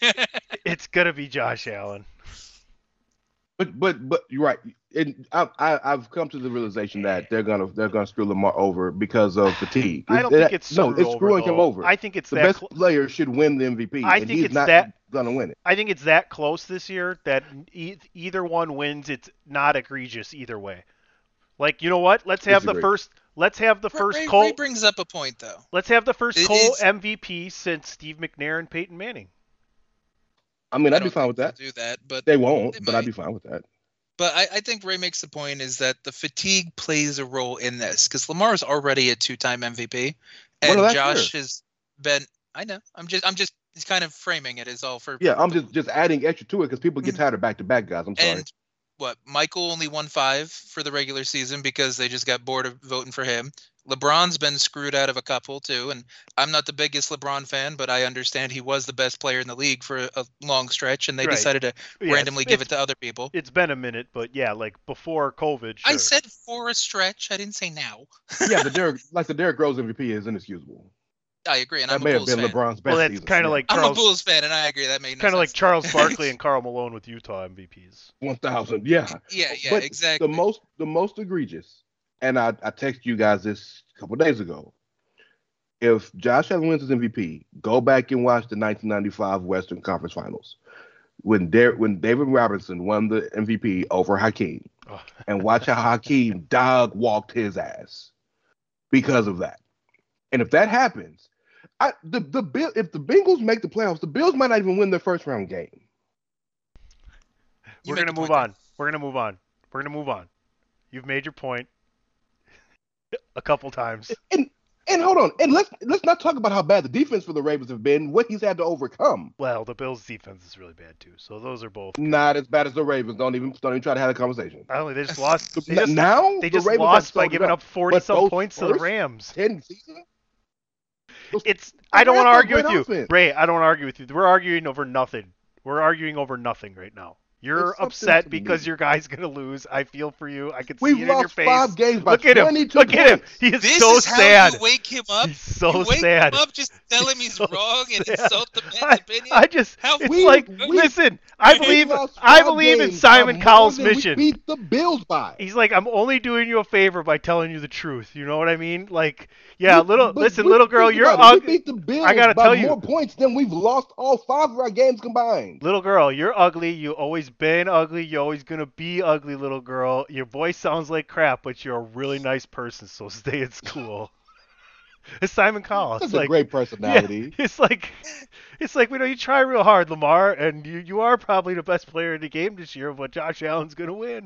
It's gonna be Josh Allen. But but but you're right. And I, I I've come to the realization that they're gonna they're gonna screw Lamar over because of fatigue. I don't It- think it- it's no, screw it's screwing over, him though. over. I think it's the that best cl- player should win the M V P. I and think he's it's not that- gonna win it. I think it's that close this year that e- either one wins. It's not egregious either way. Like, you know what? Let's have Disagree. the first. Let's have the Ray- first Ray, Cole. Ray brings up a point though. Let's have the first It Cole is- M V P since Steve McNair and Peyton Manning. I mean, I I'd be don't fine think with that. they'll do that, but They won't, They but I'd might. be fine with that. But I, I think Ray makes the point is that the fatigue plays a role in this because Lamar is already a two-time M V P, Well, and last Josh year. has been. I know. I'm just. I'm just kind of framing it as all for. Yeah, I'm just just adding extra to it because people get tired of back to back guys. I'm sorry. And what? Michael only won five for the regular season because they just got bored of voting for him. LeBron's been screwed out of a couple too, and I'm not the biggest LeBron fan, but I understand he was the best player in the league for a, a long stretch, and they Right. decided to Yeah, randomly it's- give it to other people. It's been a minute, but yeah, like before COVID. Sure. I said for a stretch. I didn't say now. yeah, the Derrick like the Derrick Rose M V P is inexcusable. I agree, and That I'm may a have Bulls been fan. LeBron's best Well, that's season. kind of like I'm a Charles. Bulls fan, and I agree that made no Kind of like sense. Charles Barkley and Karl Malone with Utah M V Ps. one thousand. Yeah. Yeah, yeah, But exactly. The most the most egregious, and I I texted you guys this a couple days ago. If Josh Allen wins his M V P, go back and watch the nineteen ninety-five Western Conference Finals when Der- when David Robinson won the M V P over Hakeem, Oh. and watch how Hakeem dog walked his ass because of that. And if that happens, I the the Bill if the Bengals make the playoffs, the Bills might not even win their first round game. You We're make gonna the move point, on. We're gonna move on. We're gonna move on. You've made your point a couple times. And and hold on, and let's let's not talk about how bad the defense for the Ravens have been, what he's had to overcome. Well, the Bills' defense is really bad too. So those are both. Not as bad as the Ravens. Don't even don't even try to have a conversation. I only they just lost. They N- just, now they the just Ravens lost have by sold it giving up forty But some those points to the first Rams. ten season. It's. I don't want to Rams argue have with you, great offense. Ray. I don't want to argue with you. We're arguing over nothing. We're arguing over nothing right now. You're It's something upset to because me. your guy's gonna lose. I feel for you. I can see We've it in your lost face. five games by Look at him. twenty-two Look at him. points. He is This so is how sad. you wake him up. He's so you wake sad. him up just tell him he's so wrong and sad. insult the man's I, opinion. I just, How it's we- like, we- listen, I We believe, lost I five believe in games Simon by Cowell's more than mission. We beat the Bills by. He's like, I'm only doing you a favor by telling you the truth. You know what I mean? Like, yeah, We- little, but listen, we- little girl, think you're about it. We ugly. beat the Bills I gotta by tell you. more points than we've lost all five of our games combined. Little girl, you're ugly. You always been ugly. You're always gonna be ugly, little girl. Your voice sounds like crap, but you're a really nice person. So stay at school. It's Simon Cowell. That's It's a like, great yeah, personality. it's like, it's like, you know, you try real hard, Lamar, and you you are probably the best player in the game this year. But Josh Allen's gonna win.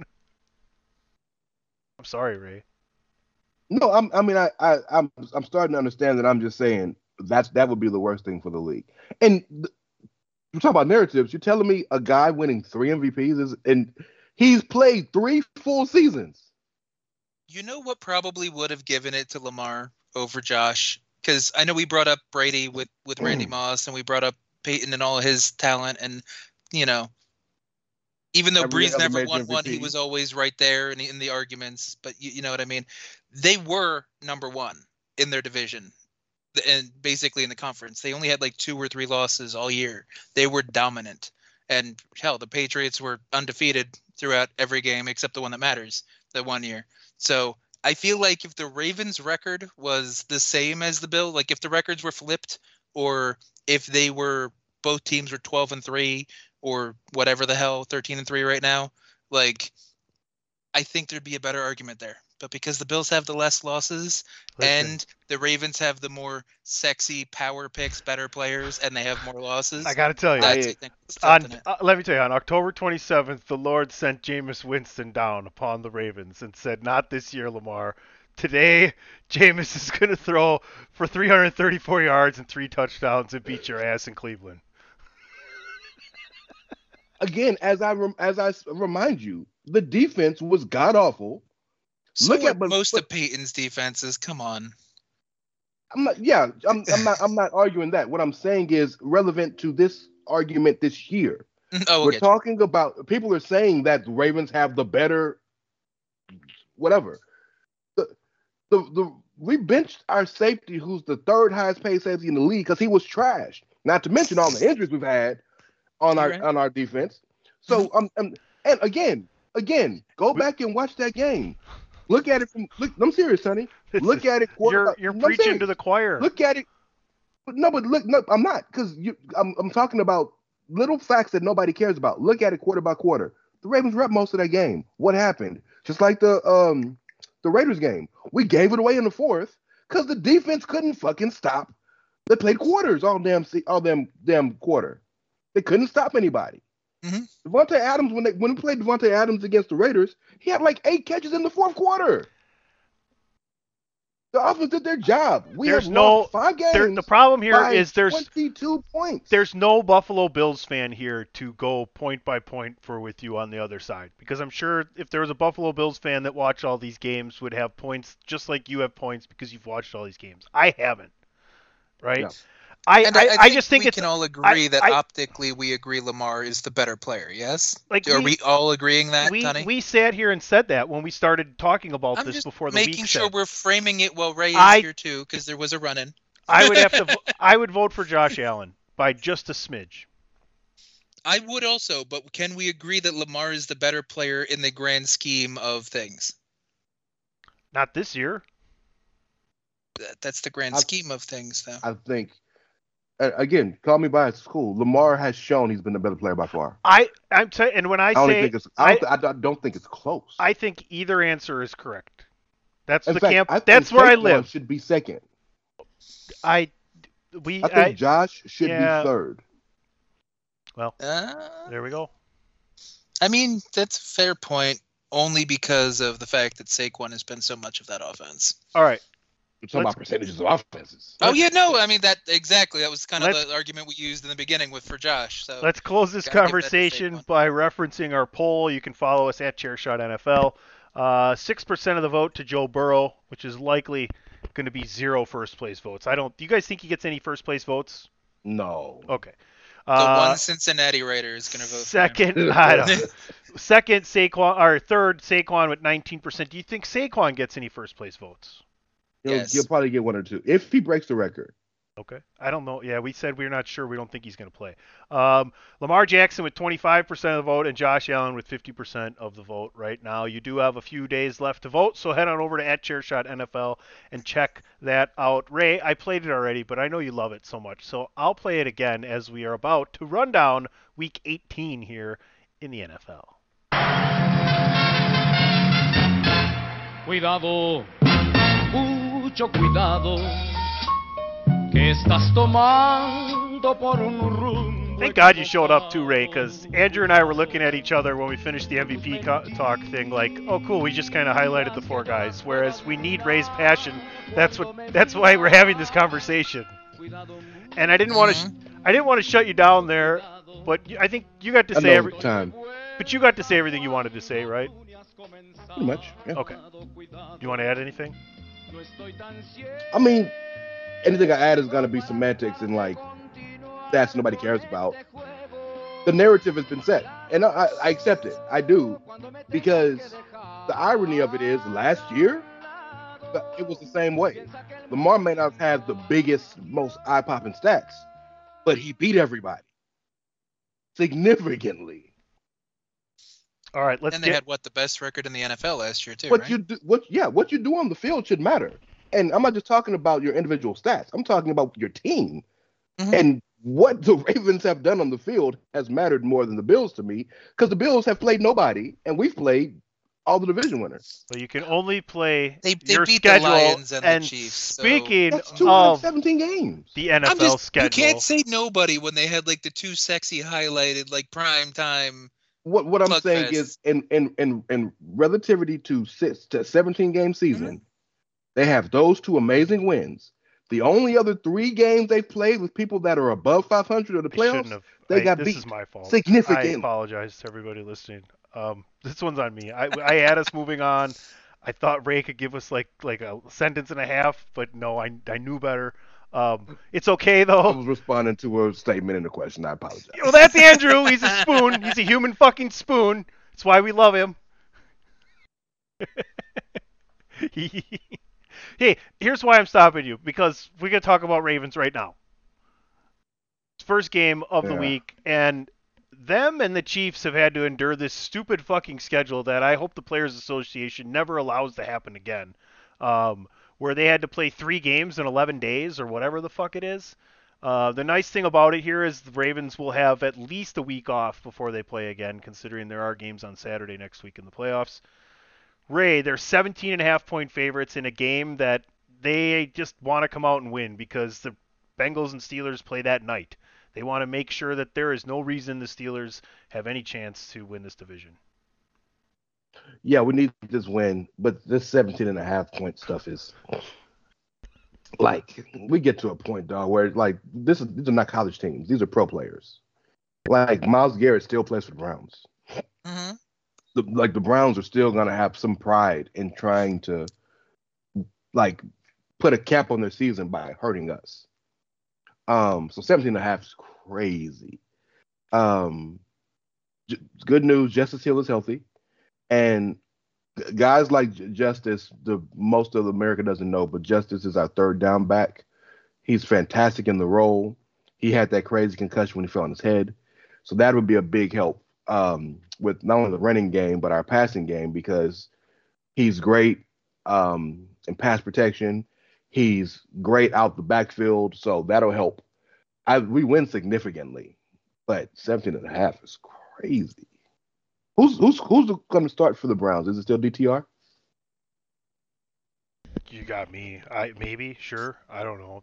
I'm sorry, Ray. No, I'm, I mean, I, I, I'm, I'm starting to understand that. I'm just saying that's that would be the worst thing for the league. And th- you talk about narratives. You're telling me a guy winning three M V Ps is, and he's played three full seasons. You know what probably would have given it to Lamar over Josh? Because I know we brought up Brady with, with Randy Mm. Moss, and we brought up Peyton and all his talent. And, you know, even though Every Breeze other never major won one, he M V P. was always right there in, in the arguments. But you, you know what I mean? They were number one in their division and basically in the conference. They only had like two or three losses all year. They were dominant. And hell, the Patriots were undefeated throughout every game except the one that matters, that one year. So I feel like if the Ravens record was the same as the Bill, like if the records were flipped, or if they were both teams were twelve and three or whatever the hell, thirteen and three right now, like I think there'd be a better argument there. But because the Bills have the less losses Listen. and the Ravens have the more sexy power picks, better players, and they have more losses, I gotta tell you, that's, I think, it's on, tilting it. uh, let me tell you, on October twenty-seventh, the Lord sent Jameis Winston down upon the Ravens and said, "Not this year, Lamar. Today, Jameis is going to throw for three hundred thirty-four yards and three touchdowns and beat your ass in Cleveland." Again, as I rem- as I s- remind you, the defense was god awful. So Look are at but, most but of Peyton's defenses. Come on. I'm not, yeah, I'm, I'm not I'm not arguing that. What I'm saying is relevant to this argument this year. Oh, We're okay. talking about people are saying that the Ravens have the better whatever. The the, the we benched our safety, who's the third highest paid safety in the league, because he was trash. Not to mention all the injuries we've had. on You're our right. on our defense. So um, um and again, again, go back and watch that game. Look at it from look. I'm serious, Sonny. Look at it. Quarter, You're you're no, I'm preaching serious. to the choir. Look at it. But no, but look, no, I'm not because you. I'm I'm talking about little facts that nobody cares about. Look at it quarter by quarter. The Ravens rep most of that game. What happened? Just like the um the Raiders game, we gave it away in the fourth because the defense couldn't fucking stop. They played quarters all damn se- all damn damn quarter. They couldn't stop anybody. Mhm. Devontae Adams, when they when we played Devontae Adams against the Raiders, he had like eight catches in the fourth quarter. The offense did their job. We There's have no lost five games. there, the problem here by is there's twenty-two points. there's no Buffalo Bills fan here to go point by point for with you on the other side, because I'm sure if there was a Buffalo Bills fan that watched all these games would have points just like you have points because you've watched all these games. I haven't, right? No. I, And I, I, I, think just think we it's can all agree that I- optically we agree Lamar is the better player. Yes. Like, Are we- we, all agreeing that, we Tony? we sat here and said that when we started talking about I'm this just before the making week sure said. we're framing it while Ray is I- here too, because there was a run-in. I would have to vo- I would vote for Josh Allen by just a smidge. I would also, but can we agree that Lamar is the better player in the grand scheme of things? Not this year. That- That's the grand I- scheme of things, though. I think. uh, Again, call me by it's cool. Lamar has shown he's been the better player by far. I I'm t- and when I I don't say think it's. I don't, I, don't- don't think it's close. I think either answer is correct. That's In the fact, camp. I think That's where I Saquon live. Should be second. I we I think I, Josh should yeah. be third. well Uh, there we go. I mean, that's a fair point, only because of the fact that Saquon has been so much of that offense. All right. We're talking Let's- about percentages of offenses. Oh yeah, no, I mean that exactly. That was kind of Let's- the argument we used in the beginning with for Josh. So Let's close this Gotta give that to conversation Saquon. by referencing our poll. You can follow us at ChairShot N F L. Uh, Six percent of the vote to Joe Burrow, which is likely going to be zero first place votes. I don't. Do you guys think he gets any first place votes? No. Okay. the Uh, one Cincinnati Raider is going to vote second, I don't. Second, Saquon, or third, Saquon with nineteen percent. Do you think Saquon gets any first place votes? He'll, Yes. he'll probably get one or two if he breaks the record. Okay. I don't know. Yeah, we said we're not sure. We don't think he's going to play. Um, Lamar Jackson with twenty-five percent of the vote and Josh Allen with fifty percent of the vote right now. You do have a few days left to vote, so head on over to at ChairShot N F L and check that out. Ray, I played it already, but I know you love it so much, so I'll play it again as we are about to run down Week eighteen here in the N F L. Cuidado, mucho cuidado, que estás tomando por un rumbo. Thank God you showed up too, Ray, because Andrew and I were looking at each other when we finished the M V P co- talk thing, like, oh, cool, we just kind of highlighted the four guys. Whereas we need Ray's passion. That's what. That's why we're having this conversation. And I didn't want to. Sh- I didn't want to shut you down there, but you- I think you got to I say know every. time. But you got to say everything you wanted to say, right? Pretty much. Yeah. Okay. You want to add anything? I mean, anything I add is gonna be semantics and like stats nobody cares about. The narrative has been set, and I, I accept it. I do, because the irony of it is, last year it was the same way. Lamar may not have the biggest, most eye-popping stats, but he beat everybody significantly. All right, let's and they get. had what the best record in the N F L last year too, What right? you do, what yeah, what you do on the field should matter. And I'm not just talking about your individual stats. I'm talking about your team. Mhm. And what the Ravens have done on the field has mattered more than the Bills to me, because the Bills have played nobody, and we've played all the division winners. But you can only play They- they your beat the schedule. Lions and the Chiefs, so- speaking That's two hundred of seventeen games. the N F L I'm just, schedule, you can't say nobody when they had like the two sexy highlighted like prime time. What what I'm Slugfest. saying is, in in in in relativity to six to seventeen game season, they have those two amazing wins. The only other three games they've played with people that are above five hundred or the I shouldn't playoffs, have. they I- got this beat is my fault. I significantly. apologize to everybody listening. Um, this one's on me. I, I had us moving on. I thought Ray could give us like like a sentence and a half, but no, I I knew better. Um, it's okay I though. was responding to a statement in a question. I apologize. Well, that's Andrew. He's a spoon. He's a human fucking spoon. That's why we love him. Hey, here's why I'm stopping you, because we're gonna talk about Ravens right now. First game of the Yeah. week, and them and the Chiefs have had to endure this stupid fucking schedule that I hope the Players Association never allows to happen again, um, where they had to play three games in eleven days or whatever the fuck it is. Uh, the nice thing about it here is the Ravens will have at least a week off before they play again, considering there are games on Saturday next week in the playoffs. Ray, they're seventeen and a half point favorites in a game that they just want to come out and win because the Bengals and Steelers play that night. They want to make sure that there is no reason the Steelers have any chance to win this division. Yeah, we need this win, but this seventeen and a half point stuff is like, we get to a point, dog, where like this is these are not college teams. These are pro players. Like Myles Garrett still plays for the Browns. Mm-hmm. The, like the Browns are still gonna have some pride in trying to like put a cap on their season by hurting us. Um, so seventeen and a half is crazy. Um, j- good news, Justice Hill is healthy, and guys like Justice, the most of America doesn't know, but Justice is our third down back. He's fantastic in the role. He had that crazy concussion when he fell on his head, so that would be a big help um, with not only the running game but our passing game because he's great um, in pass protection. He's great out the backfield, so that'll help. I, we win significantly, but seventeen and a half is crazy. Who's who's who's going to start for the Browns? Is it still D T R? You got me. I maybe, sure. I don't know.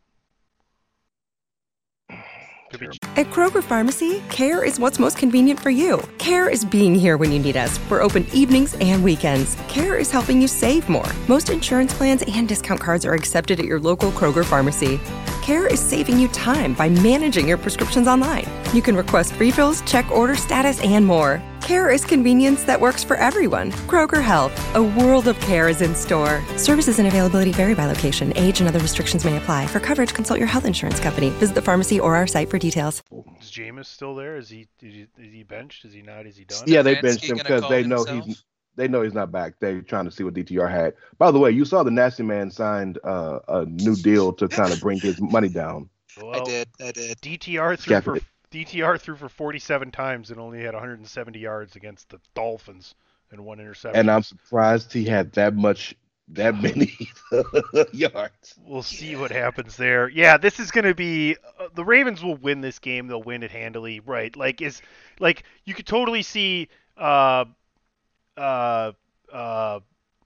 Could be. At Kroger Pharmacy, care is what's most convenient for you. Care is being here when you need us. We're open evenings and weekends. Care is helping you save more. Most insurance plans and discount cards are accepted at your local Kroger Pharmacy. Care is saving you time by managing your prescriptions online. You can request refills, check order status, and more. Care is convenience that works for everyone. Kroger Health, a world of care is in store. Services and availability vary by location. Age and other restrictions may apply. For coverage, consult your health insurance company. Visit the pharmacy or our site for details. Is Jameis still there? Is he is he, is he benched? Is he not? Is he done? Yeah, they Stefanski benched him gonna because call they know himself? he's they know he's not back. They're trying to see what D T R had. By the way, you saw the Nasty Man signed uh, a new deal to kind of bring his money down. Well, I did. I did. D T R threw for Scaffold. D T R threw for forty-seven times and only had one hundred seventy yards against the Dolphins and one interception. And I'm surprised he had that much, that many yards. We'll see what happens there. Yeah, this is going to be uh, the Ravens will win this game. They'll win it handily, right? Like is like you could totally see uh uh uh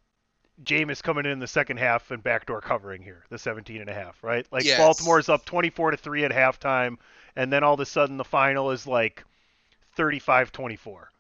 Jameis coming in the second half and backdoor covering here, the seventeen and a half, right? Like Yes. Baltimore's up twenty-four to three at halftime and then all of a sudden the final is like thirty-five twenty-four.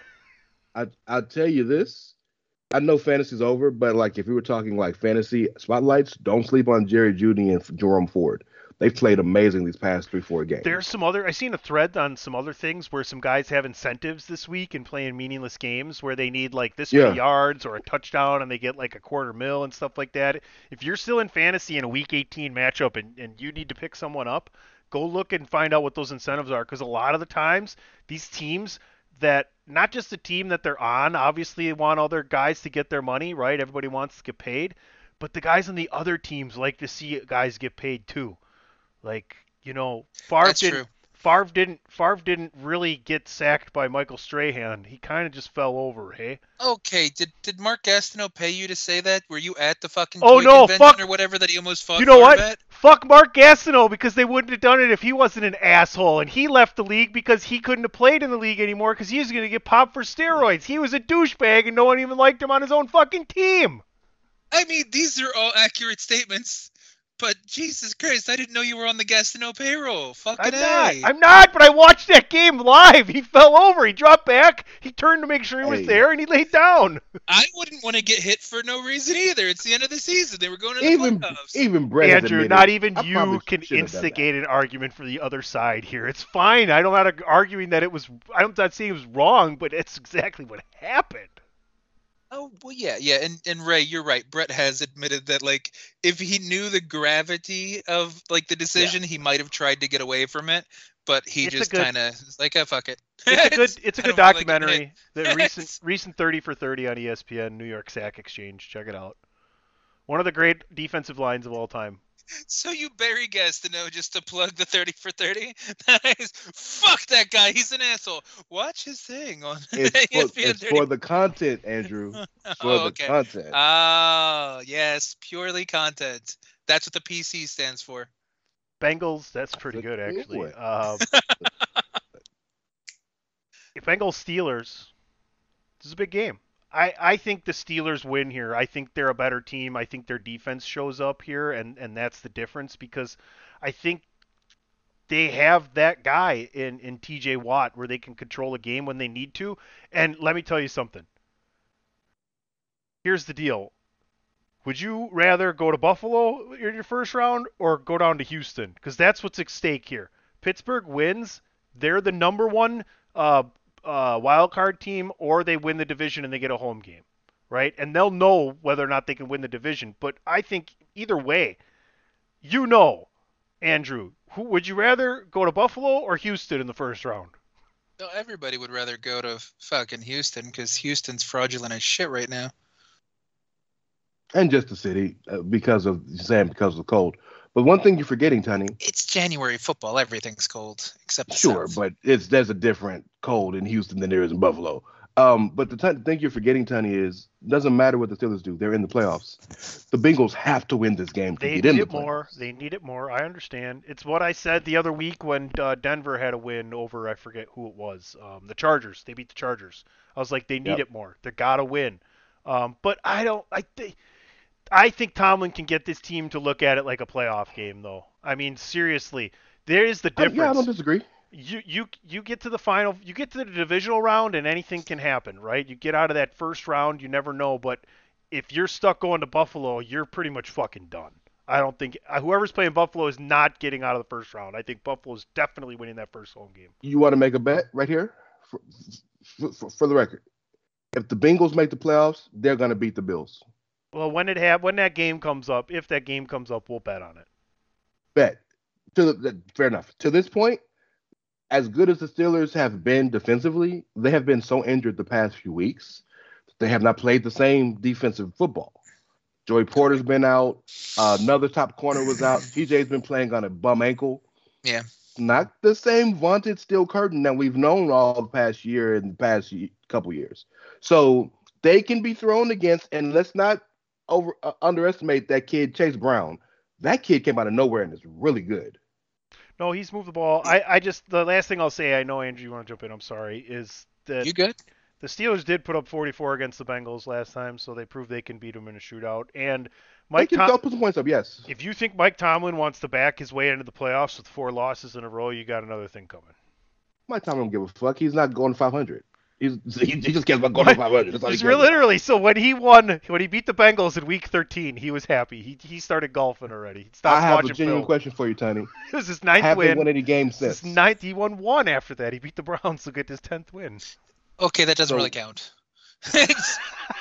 I I'll tell you this. I know fantasy's over, but like if we were talking like fantasy spotlights, don't sleep on Jerry Jeudy and Jerome Ford. They've played amazing these past three, four games. There's some other. I seen a thread on some other things where some guys have incentives this week and playing meaningless games where they need like this many Yeah. yards or a touchdown and they get like a quarter mil and stuff like that. If you're still in fantasy in a week eighteen matchup and, and you need to pick someone up, go look and find out what those incentives are because a lot of the times these teams that not just the team that they're on obviously want all their guys to get their money, right? Everybody wants to get paid, but the guys on the other teams like to see guys get paid too. Like, you know, Favre That's didn't true. Favre didn't Favre didn't really get sacked by Michael Strahan. He kind of just fell over, hey? Okay, did did Mark Gastineau pay you to say that? Were you at the fucking Oh, toy no, convention fuck- or whatever that he almost fought You know what? Favre at? Fuck Mark Gastineau because they wouldn't have done it if he wasn't an asshole. And he left the league because he couldn't have played in the league anymore because he was going to get popped for steroids. He was a douchebag and no one even liked him on his own fucking team. I mean, these are all accurate statements, but Jesus Christ, I didn't know you were on the Gastineau payroll. Fucking I'm not. A. I'm not, but I watched that game live. He fell over. He dropped back. He turned to make sure he was Hey. there, and he laid down. I wouldn't want to get hit for no reason either. It's the end of the season. They were going to the Even playoffs. even Brett has Andrew, admitted, not even I you probably can shouldn't have done that. instigate an argument for the other side here. It's fine. I don't not arguing that it was. I'm not saying it was wrong, but it's exactly what happened. Oh, well, yeah, yeah, and and Ray, you're right. Brett has admitted that, like, if he knew the gravity of like the decision, he might have tried to get away from it, but he It's a just good- kind of like, oh, fuck it. It's a good. It's a I good don't feel like documentary. getting The recent recent thirty for thirty on E S P N, New York Sack Exchange. Check it out. One of the great defensive lines of all time. So you Barry guessed to know just to plug the thirty for thirty? Nice. Fuck that guy. He's an asshole. Watch his thing on It's E for, S P N it's thirty. for the content, Andrew. It's for Oh, the okay. content. Oh, yes. Purely content. That's what the P C stands for. Bengals, that's pretty That's good a cool actually. one. Um, Bengals Steelers. This is a big game. I, I think the Steelers win here. I think they're a better team. I think their defense shows up here, and, and that's the difference because I think they have that guy in, in T J Watt where they can control a game when they need to. And let me tell you something. Here's the deal. Would you rather go to Buffalo in your first round or go down to Houston? Because that's what's at stake here. Pittsburgh wins. They're the number one uh, uh, wild card team, or they win the division and they get a home game, right? And they'll know whether or not they can win the division. But I think either way, you know, Andrew, who, would you rather go to Buffalo or Houston in the first round? No, everybody would rather go to fucking Houston because Houston's fraudulent as shit right now. And just the city, uh, because of saying because of the cold. But one thing you're forgetting, Tony. It's January football. Everything's cold except the Sure, South. but it's there's a different cold in Houston than there is in Buffalo. Um, but the, t- the thing you're forgetting, Tony, is it doesn't matter what the Steelers do. They're in the playoffs. The Bengals have to win this game to They get in need the it more. playoffs. They need it more. I understand. It's what I said the other week when uh, Denver had a win over, I forget who it was, um, the Chargers. They beat the Chargers. I was like, they need Yep. it more. They got to win. Um, but I don't. I think. I think Tomlin can get this team to look at it like a playoff game, though. I mean, seriously, there is the I, difference. yeah, I don't disagree. You you you get to the final, you get to the divisional round, and anything can happen, right? You get out of that first round, you never know. But if you're stuck going to Buffalo, you're pretty much fucking done. I don't think whoever's playing Buffalo is not getting out of the first round. I think Buffalo's definitely winning that first home game. You want to make a bet right here for, for, for, for the record? If the Bengals make the playoffs, they're going to beat the Bills. Well, when it ha- when that game comes up, if that game comes up, we'll bet on it. Bet. To the, fair enough. To this point, as good as the Steelers have been defensively, they have been so injured the past few weeks. They have not played the same defensive football. Joey Porter's been out. Uh, another top corner was out. T J's been playing on a bum ankle. Yeah. Not the same vaunted Steel Curtain that we've known all the past year and the past couple years. So they can be thrown against, and let's not over uh, underestimate that kid Chase Brown. That kid came out of nowhere and is really good. No, he's moved the ball. I, I just the last thing I'll say, I know Andrew, you want to jump in. I'm sorry. Is that You good? the Steelers did put up forty-four against the Bengals last time, so they proved they can beat them in a shootout. And Mike, Tom- Tom- put some points up, yes. if you think Mike Tomlin wants to back his way into the playoffs with four losses in a row, you got another thing coming. Mike Tomlin don't give a fuck. He's not going to five hundred. He's, he, he just cares about going to five hundred. That's all he He's cares re- about. literally so when he won, when he beat the Bengals in Week thirteen, he was happy. He he started golfing already. He stopped I have watching a genuine film. question for you, Tony. It was his ninth Have win. they won any games His since? ninth, he won one after that. He beat the Browns to get his tenth win. Okay, that doesn't So- really count. It's-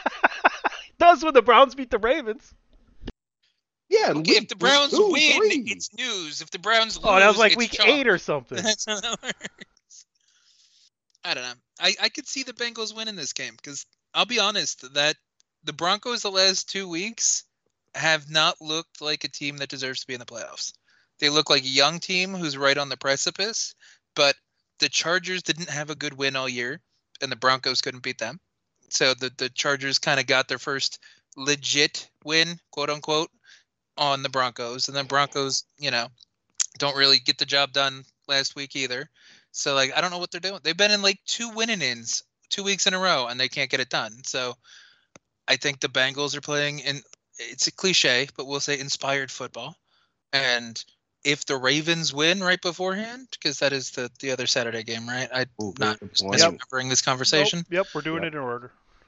Does when the Browns beat the Ravens. Yeah. and okay, week- if the Browns week two, win, three. it's news. If the Browns lose, Oh, that was like it's week chalk. eight or something. That's how that works. I don't know. I, I could see the Bengals winning this game because I'll be honest that the Broncos the last two weeks have not looked like a team that deserves to be in the playoffs. They look like a young team who's right on the precipice, but the Chargers didn't have a good win all year, and the Broncos couldn't beat them. So the, the Chargers kind of got their first legit win, quote unquote, on the Broncos. And then Broncos, you know, don't really get the job done last week either. So, like, I don't know what they're doing. They've been in, like, two winning-ins two weeks in a row, and they can't get it done. So I think the Bengals are playing, in it's a cliche, but we'll say inspired football. And if the Ravens win right beforehand, because that is the, the other Saturday game, right? I'm Ooh, not good point. misremembering this conversation. Nope, yep, we're doing Yep. it in order.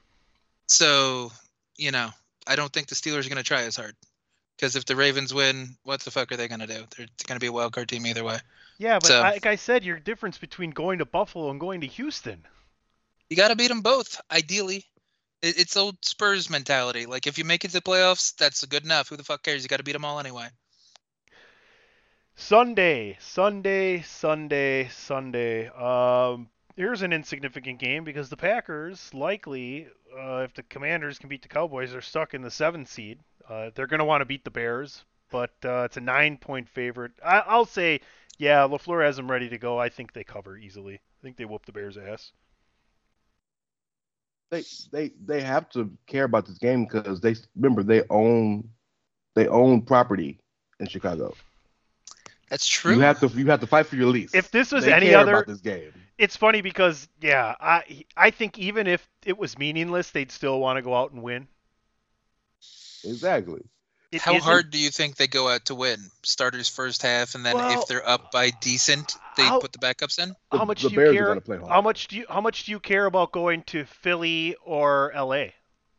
So, you know, I don't think the Steelers are going to try as hard. Because if the Ravens win, what the fuck are they going to do? They're going to be a wild card team either way. Yeah, but So- like I said, your difference between going to Buffalo and going to Houston. You got to beat them both, ideally. It, it's old Spurs mentality. Like, if you make it to the playoffs, that's good enough. Who the fuck cares? You got to beat them all anyway. Sunday, Sunday, Sunday, Sunday. Um, here's an insignificant game because the Packers likely, uh, if the Commanders can beat the Cowboys, are stuck in the seventh seed. Uh, they're going to want to beat the Bears. but uh, it's a nine-point favorite. I, I'll say, yeah, LaFleur has them ready to go. I think they cover easily. I think they whoop the Bears' ass. They they they have to care about this game because they remember they own they own property in Chicago. That's true. You have to you have to fight for your lease. If this was they any care other, about this game. It's funny because yeah, I I think even if it was meaningless, they'd still want to go out and win. Exactly. It How isn't- hard do you think they go out to win? Starters first half, and then Well, if they're up by decent, they how- put the backups in? The, How much the do you Bears care? are going to play hard. How much do you how much do you care about going to Philly or L A?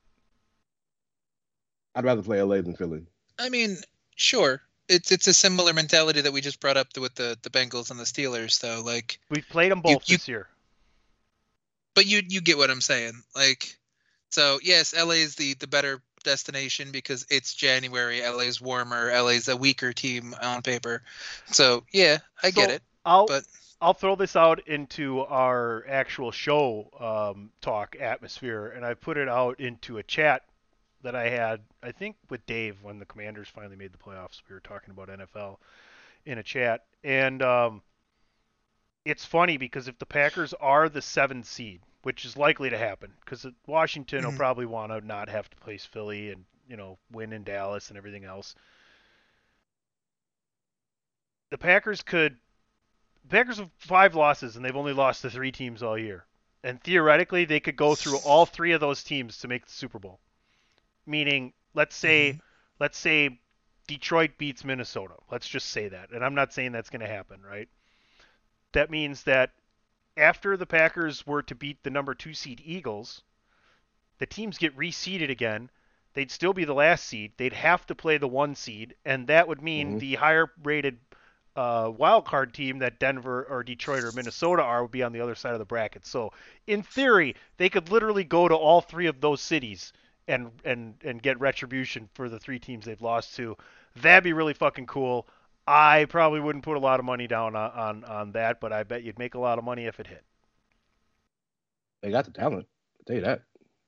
I'd rather play L A than Philly. I mean, sure. It's it's a similar mentality that we just brought up with the, the Bengals and the Steelers, though. Like, We've played them You- both you- this year. but you you get what I'm saying. Like, so yes, L A is the the better destination because it's January. L A is warmer. L A is a weaker team on paper. So yeah, I get So, it. I'll But I'll throw this out into our actual show um, talk atmosphere, and I put it out into a chat that I had, I think, with Dave when the Commanders finally made the playoffs. We were talking about N F L in a chat, and um, it's funny because if the Packers are the seventh seed, which is likely to happen, because Washington will Mhm. probably want to not have to place Philly and you know win in Dallas and everything else. The Packers could. The Packers have five losses, and they've only lost to three teams all year. And theoretically, they could go through all three of those teams to make the Super Bowl. Meaning, let's say, Mhm. let's say Detroit beats Minnesota. Let's just say that, and I'm not saying that's going to happen, right? That means that after the Packers were to beat the number two seed Eagles, the teams get reseeded again. They'd still be the last seed. They'd have to play the one seed, and that would mean Mhm. the higher rated uh, wild card team that Denver or Detroit or Minnesota are would be on the other side of the bracket. So in theory, they could literally go to all three of those cities and and and get retribution for the three teams they've lost to. That'd be really fucking cool. I probably wouldn't put a lot of money down on on, on that, but I bet you'd make a lot of money if it hit. They got the talent. I'll tell you that.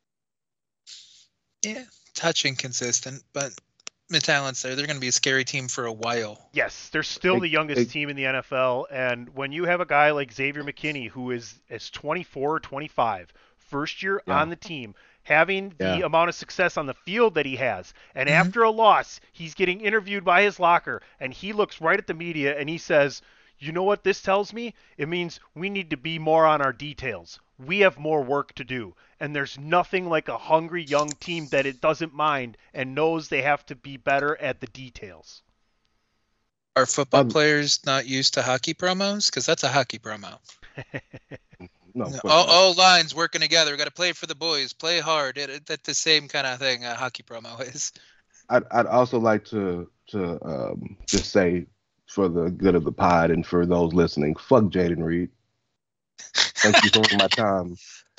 Yeah, touch inconsistent, but the talent's there. They're going to be a scary team for a while. Yes, they're still They- the youngest they- team in the N F L, and when you have a guy like Xavier McKinney who is is twenty-four or twenty-five, first year Yeah. on the team, having the Yeah. amount of success on the field that he has, and Mhm. after a loss, he's getting interviewed by his locker, and he looks right at the media and he says, "You know what this tells me? It means we need to be more on our details. We have more work to do." And there's nothing like a hungry young team that it doesn't mind and knows they have to be better at the details. Are football Um, players not used to hockey promos? Because that's a hockey promo. No, No, of course all, not. all lines working together. We got to play for the boys. Play hard. It, it, that's the same kind of thing a hockey promo is. I'd, I'd also like to to um, just say, for the good of the pod and for those listening, fuck Jaden Reed. Thank you for my time.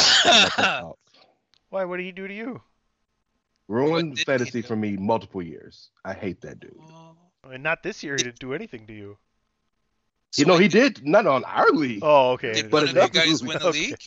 Why? What did he do to you? Ruined did he fantasy do? for me multiple years. I hate that dude. I mean, not this year. He didn't do anything to you. You know, he did. Not on our league. Oh, okay. Did But one of it you guys definitely- win the okay. league?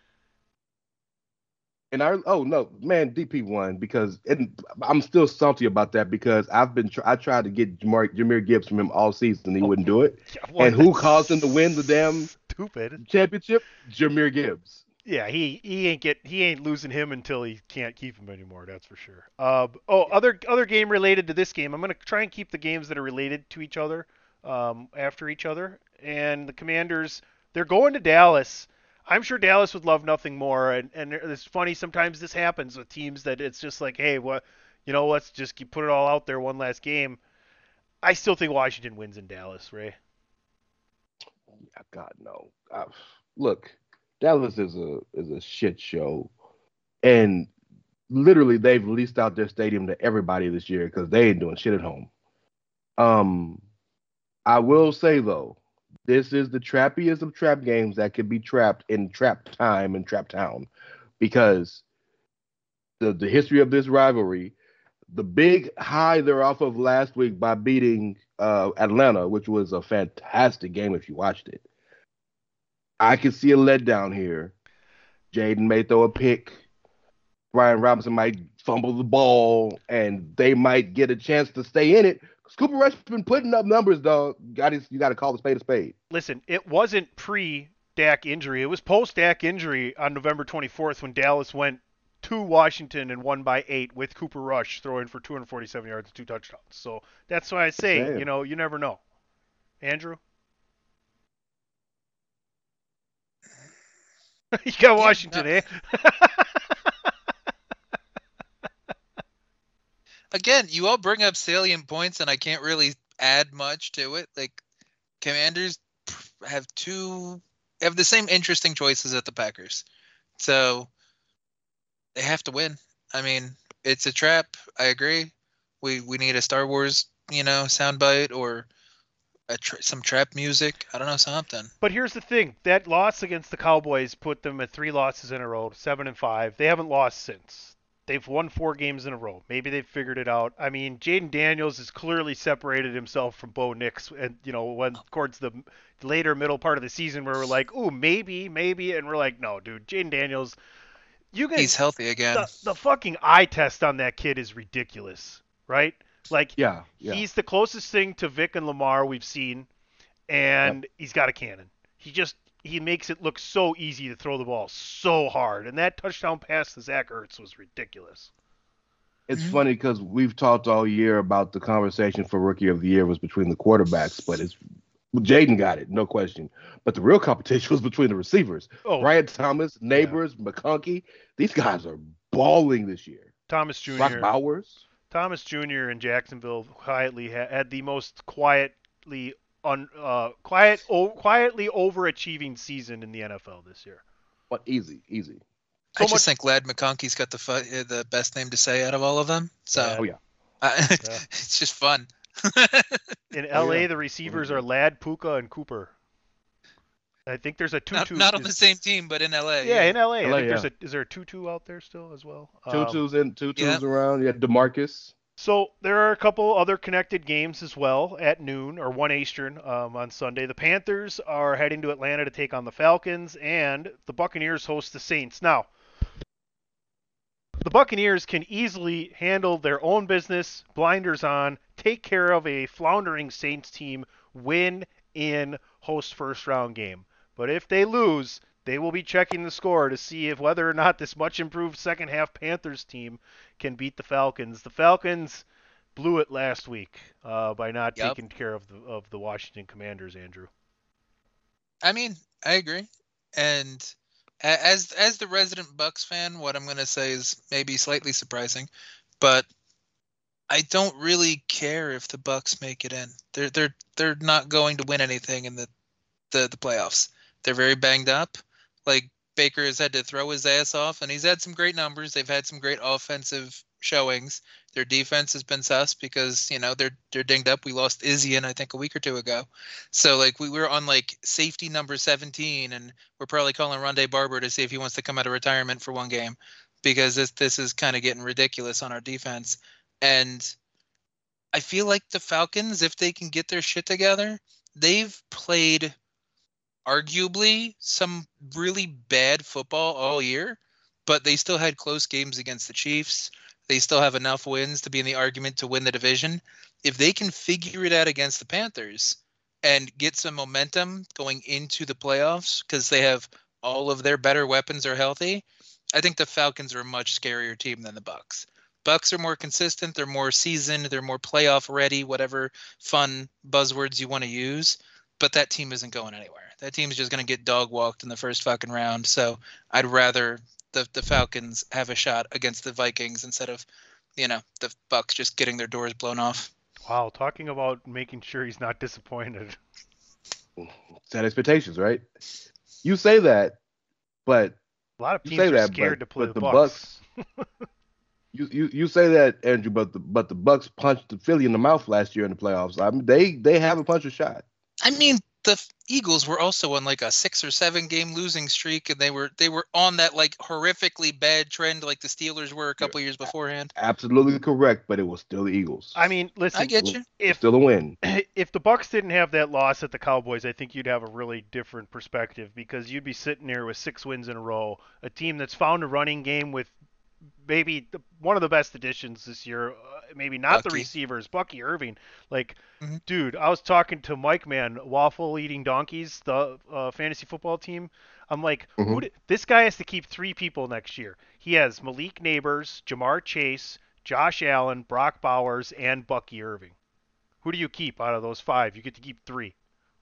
And our oh no, man, D P won because it, I'm still salty about that because I've been tr- I tried to get Jamar, Jameer Gibbs from him all season. He wouldn't do it. Yeah, well, And who that's caused him to win the damn Stupid. championship? Jameer Gibbs. Yeah, he he ain't get he ain't losing him until he can't keep him anymore. That's for sure. Uh, oh, other other game related to this game. I'm gonna try and keep the games that are related to each other um, after each other. And the Commanders, they're going to Dallas. I'm sure Dallas would love nothing more. And and it's funny sometimes this happens with teams that it's just like, hey, what, you know, let's just keep, put it all out there one last game. I still think Washington wins in Dallas, Ray. Yeah, God no. Uh, look, Dallas is a is a shit show, and literally they've leased out their stadium to everybody this year because they ain't doing shit at home. Um, I will say though, this is the trappiest of trap games that can be trapped in trap time and trap town, because the the history of this rivalry, the big high they're off of last week by beating uh, Atlanta, which was a fantastic game if you watched it. I can see a letdown here. Jaden may throw a pick. Brian Robinson might fumble the ball, and they might get a chance to stay in it Cooper Rush been putting up numbers, dog. Got his, you got to call the spade a spade. Listen, it wasn't pre-Dak injury. It was post-Dak injury on November twenty-fourth when Dallas went to Washington and won by eight with Cooper Rush throwing for two hundred forty-seven yards and two touchdowns. So that's why I say, Damn. you know, you never know. Andrew? You got Washington, Yeah, eh? Again, you all bring up salient points, and I can't really add much to it. Like, Commanders have two have the same interesting choices at the Packers, so they have to win. I mean, it's a trap. I agree. We we need a Star Wars, you know, soundbite or a tra- some trap music. I don't know, something. But here's the thing: that loss against the Cowboys put them at three losses in a row, seven and five. They haven't lost since. They've won four games in a row. Maybe they've figured it out. I mean, Jaden Daniels has clearly separated himself from Bo Nix, and you know, when towards the later middle part of the season, where we're like, "Ooh, maybe, maybe," and we're like, "No, dude, Jaden Daniels, you can." He's healthy again. The, the fucking eye test on that kid is ridiculous, right? Like, Yeah, yeah. he's the closest thing to Vic and Lamar we've seen, and Yep. he's got a cannon. He just he makes it look so easy to throw the ball so hard, and that touchdown pass to Zach Ertz was ridiculous. It's Mhm. funny because we've talked all year about the conversation for Rookie of the Year was between the quarterbacks, but it's Jaden got it, no question. But the real competition was between the receivers. Oh, Brian Thomas, Neighbors, McConkey. These guys are balling this year. Thomas Brock Junior Bowers. Thomas Junior in Jacksonville quietly ha- had the most quietly un, uh, quiet o- quietly overachieving season in the N F L this year. What easy, easy. So I just much- think Lad McConkey's got the fu- uh, the best name to say out of all of them. So Oh yeah. I, Yeah. it's just fun. In L A, yeah. the receivers are Ladd, Puka, and Cooper. I think there's a not, tutu. not on is- the same team, but in L A. Yeah, in L A. I L A, think there's yeah. a is there a tutu out there still as well? Um, Tutus and Tutus yeah. around. Yeah, DeMarcus. So there are a couple other connected games as well at noon or one Eastern um, on Sunday. The Panthers are heading to Atlanta to take on the Falcons, and the Buccaneers host the Saints. Now, the Buccaneers can easily handle their own business, blinders on, take care of a floundering Saints team, win in host first round game. But if they lose, they will be checking the score to see if whether or not this much improved second half Panthers team can beat the Falcons. The Falcons blew it last week uh, by not Yep. taking care of the of the Washington Commanders, Andrew. I mean, I agree. And a- as as the resident Bucks fan, what I'm going to say is maybe slightly surprising, but I don't really care if the Bucks make it in. They're they're they're not going to win anything in the the, the playoffs. They're very banged up. Like, Baker has had to throw his ass off, and he's had some great numbers. They've had some great offensive showings. Their defense has been sus because, you know, they're they're dinged up. We lost Izzy in, I think, a week or two ago. So, like, we were on, like, safety number seventeen, and we're probably calling Rondé Barber to see if he wants to come out of retirement for one game because this this is kind of getting ridiculous on our defense. And I feel like the Falcons, if they can get their shit together, they've played arguably some really bad football all year, but they still had close games against the Chiefs. They still have enough wins to be in the argument to win the division. If they can figure it out against the Panthers and get some momentum going into the playoffs because they have all of their better weapons are healthy, I think the Falcons are a much scarier team than the Bucks. Bucks are more consistent. They're more seasoned. They're more playoff ready, whatever fun buzzwords you want to use. But that team isn't going anywhere. That team's just going to get dog walked in the first fucking round. So I'd rather the the Falcons have a shot against the Vikings instead of, you know, the Bucks just getting their doors blown off. Wow, talking about making sure he's not disappointed. Set expectations, right? You say that, but A lot of You teams say are that, scared but- to play but the the Bucks. you, you you say that, Andrew, but the but the Bucks punched the Philly in the mouth last year in the playoffs. I mean, they they have a punch a shot. I mean, the Eagles were also on like a six or seven game losing streak, and they were they were on that like horrifically bad trend like the Steelers were a couple years beforehand. Absolutely correct, but it was still the Eagles. I mean, listen, I get you. if Still a win. if the Bucks didn't have that loss at the Cowboys, I think you'd have a really different perspective because you'd be sitting there with six wins in a row, a team that's found a running game with maybe the, one of the best additions this year. Uh, maybe not the Bucky. receivers, Bucky Irving. Like, Mhm. dude, I was talking to Mike Man, Waffle Eating Donkeys, the uh, fantasy football team. I'm like, who? Mhm. d- This guy has to keep three people next year. He has Malik Neighbors, Jamar Chase, Josh Allen, Brock Bowers, and Bucky Irving. Who do you keep out of those five? You get to keep three.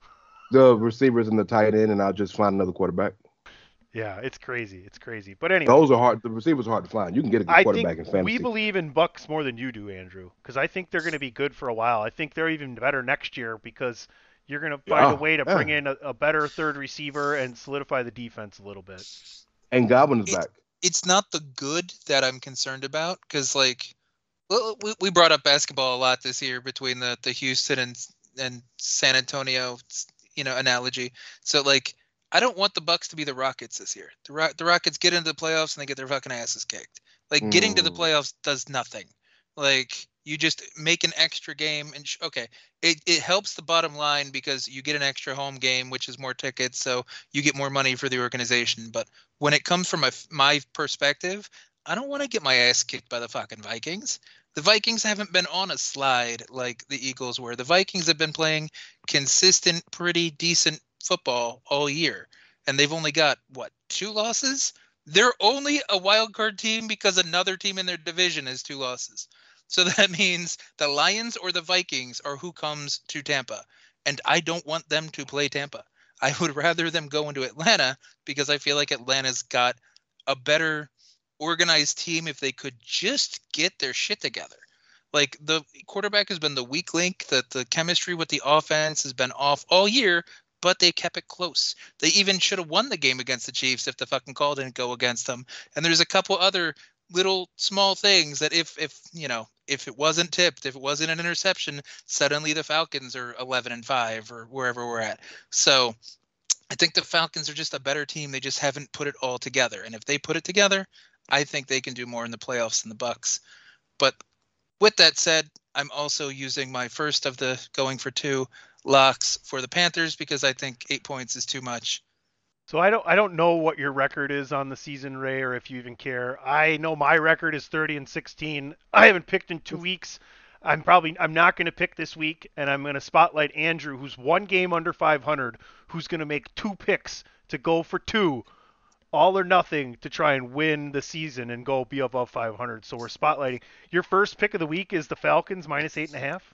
The receivers and the tight end, and I'll just find another quarterback. Yeah, it's crazy. It's crazy. But anyway, Those are hard. The receivers are hard to find. You can get a good I quarterback think in fantasy. we believe in Bucks more than you do, Andrew, because I think they're going to be good for a while. I think they're even better next year because you're going to find Yeah, a way to yeah. bring in a, a better third receiver and solidify the defense a little bit. And Godwin's It- back. It's not the good that I'm concerned about because, like, well, we, we brought up basketball a lot this year between the, the Houston and and San Antonio, you know, analogy. So, like, I don't want the Bucks to be the Rockets this year. The Ro- the Rockets get into the playoffs and they get their fucking asses kicked. Like, getting to the Mm. playoffs does nothing. Like, you just make an extra game and sh- okay, it, it helps the bottom line because you get an extra home game, which is more tickets, so you get more money for the organization. But when it comes from my, my perspective, I don't want to get my ass kicked by the fucking Vikings. The Vikings haven't been on a slide like the Eagles were. The Vikings have been playing consistent, pretty decent football all year, and they've only got what, two losses? They're only a wild card team because another team in their division has two losses. So that means the Lions or the Vikings are who comes to Tampa, and I don't want them to play Tampa. I would rather them go into Atlanta because I feel like Atlanta's got a better organized team if they could just get their shit together. Like, the quarterback has been the weak link, that the chemistry with the offense has been off all year, but they kept it close. They even should have won the game against the Chiefs if the fucking call didn't go against them. And there's a couple other little small things that if if you know if it wasn't tipped, if it wasn't an interception, suddenly the Falcons are eleven and five or wherever we're at. So I think the Falcons are just a better team. They just haven't put it all together. And if they put it together, I think they can do more in the playoffs than the Bucks. But with that said, I'm also using my first of the going for two locks for the Panthers because I think eight points is too much. So I don't I don't know what your record is on the season, Ray, or if you even care. I know my record is thirty and sixteen. I haven't picked in two weeks. I'm probably I'm not going to pick this week, and I'm going to spotlight Andrew, who's one game under five hundred, who's going to make two picks to go for two, all or nothing, to try and win the season and go be above five hundred. So we're spotlighting. Your first pick of the week is the Falcons minus eight and a half.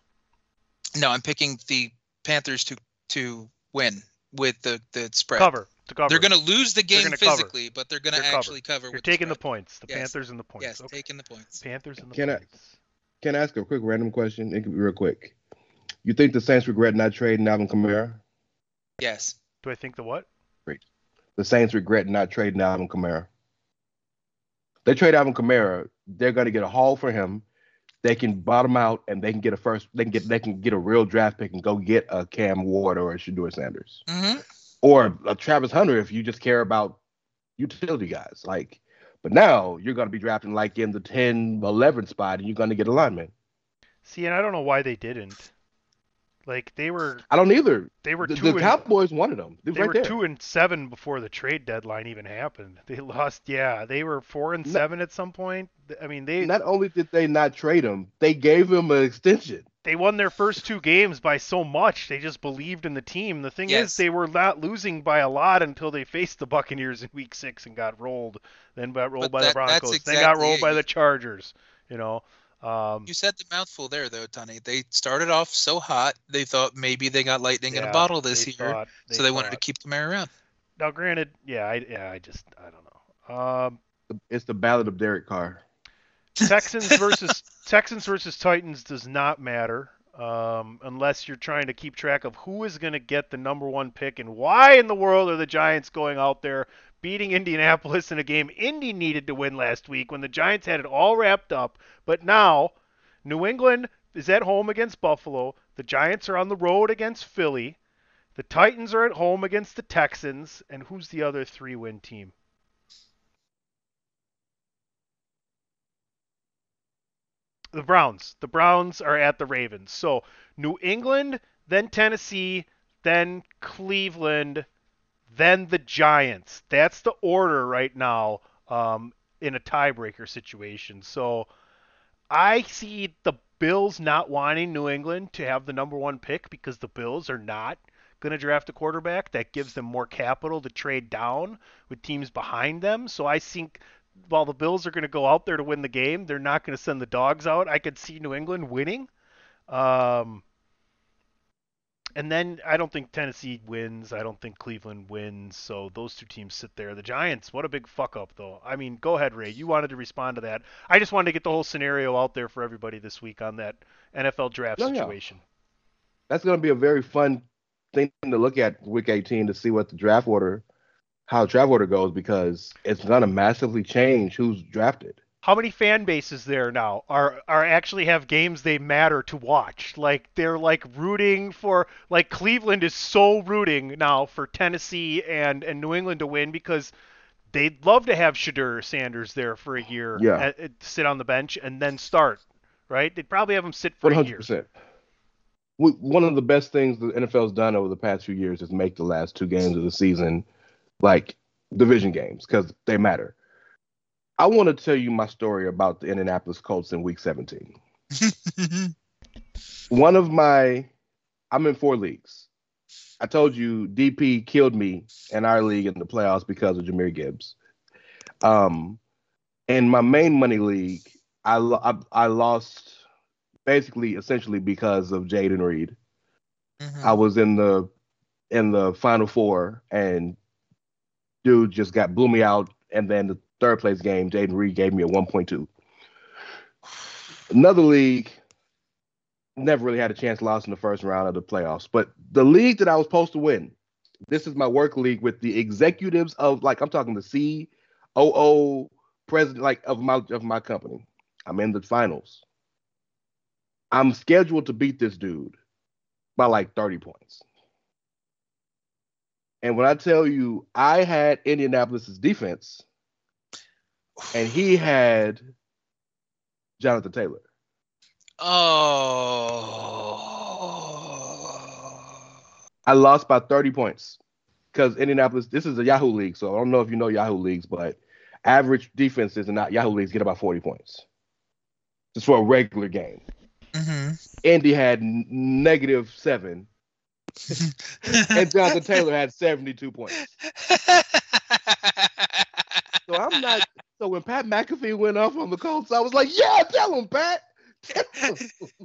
No, I'm picking the Panthers to to win with the the spread. Cover to cover. They're going to lose the game gonna cover. physically, but they're going to They're cover. actually cover. You're with taking the, the points. The Yes. Panthers and the points. Yes, Okay. taking the points. Panthers and the Can I- points. Can I ask a quick random question? It can be real quick. You think the Saints regret not trading Alvin Kamara? Yes. Do I think the what? The Saints regret not trading Alvin Kamara. They trade Alvin Kamara, they're going to get a haul for him. They can bottom out and they can get a first. They can get they can get a real draft pick and go get a Cam Ward or a Shedeur Sanders Mm-hmm. or a Travis Hunter if you just care about utility guys. Like, but now you're going to be drafting like in the ten, eleven spot and you're going to get a lineman. See, and I don't know why they didn't. Like they were, I don't either. they were The, two the and Cowboys wanted them. They, was they right were there. two and seven before the trade deadline even happened. They lost. Yeah, they were four and No- seven at some point. I mean, they Not only did they not trade him, they gave him an extension. they won their first two games by so much. They just believed in the team. The thing Yes. is, they were not losing by a lot until they faced the Buccaneers in Week Six and got rolled. Then got rolled But by that- the that's Broncos. Then got exactly rolled it. by You- the Chargers. You know. Um, You said the mouthful there, though, Tony. They started off so hot, they thought maybe they got lightning in yeah, a bottle this they year, thought- so they wanted to thought. keep Kamara around. Now, granted, yeah, I, yeah, I just I don't know. Um, It's the Ballad of Derek Carr. Texans versus Texans versus Titans does not matter um, unless you're trying to keep track of who is going to get the number one pick and why in the world are the Giants going out there beating Indianapolis in a game Indy needed to win last week when the Giants had it all wrapped up. But now New England is at home against Buffalo. The Giants are on the road against Philly. The Titans are at home against the Texans. And who's the other three-win team? The Browns. The Browns are at the Ravens. So New England, then Tennessee, then Cleveland, then the Giants. That's the order right now. Um, in a tiebreaker situation. So I see the Bills not wanting New England to have the number one pick because the Bills are not going to draft a quarterback. That gives them more capital to trade down with teams behind them. So I think while the Bills are going to go out there to win the game, they're not going to send the dogs out. I could see New England winning. Um, and then I don't think Tennessee wins. I don't think Cleveland wins. So those two teams sit there. The Giants, what a big fuck up, though. I mean, go ahead, Ray. You wanted to respond to that. I just wanted to get the whole scenario out there for everybody this week on that N F L draft Oh, yeah. situation. That's going to be a very fun thing to look at week eighteen to see what the draft order, how the draft order goes, because it's going to massively change who's drafted. How many fan bases there now are are actually have games they matter to watch? Like they're like rooting for, like Cleveland is so rooting now for Tennessee and, and New England to win because they'd love to have Shadur Sanders there for a year, Yeah. at, at- sit on the bench and then start, right? They'd probably have him sit for one a hundred year. percent. We- One of the best things the N F L's done over the past few years is make the last two games of the season like division games because they matter. I want to tell you my story about the Indianapolis Colts in week seventeen. One of my, I'm in four leagues. I told you D P killed me in our league in the playoffs because of Jahmyr Gibbs. Um, in my main money league, I, lo- I, I lost basically essentially because of Jaden Reed. Mhm. I was in the in the final four and dude just got blew me out, and then the third place game, Jaden Reed gave me a one point two. Another league, never really had a chance, lost in the first round of the playoffs. But the league that I was supposed to win, this is my work league with the executives of, like, I'm talking the C O O president, like, of my of my company. I'm in the finals. I'm scheduled to beat this dude by like thirty points. And when I tell you, I had Indianapolis's defense, and he had Jonathan Taylor. Oh. I lost by thirty points because Indianapolis, this is a Yahoo league, so I don't know if you know Yahoo leagues, but average defenses in Yahoo leagues get about forty points. Just for a regular game. Mm-hmm. Indy had n- negative seven, and Jonathan Taylor had seventy-two points. So I'm not. So when Pat McAfee went off on the Colts, I was like, "Yeah, tell him, Pat." Tell him.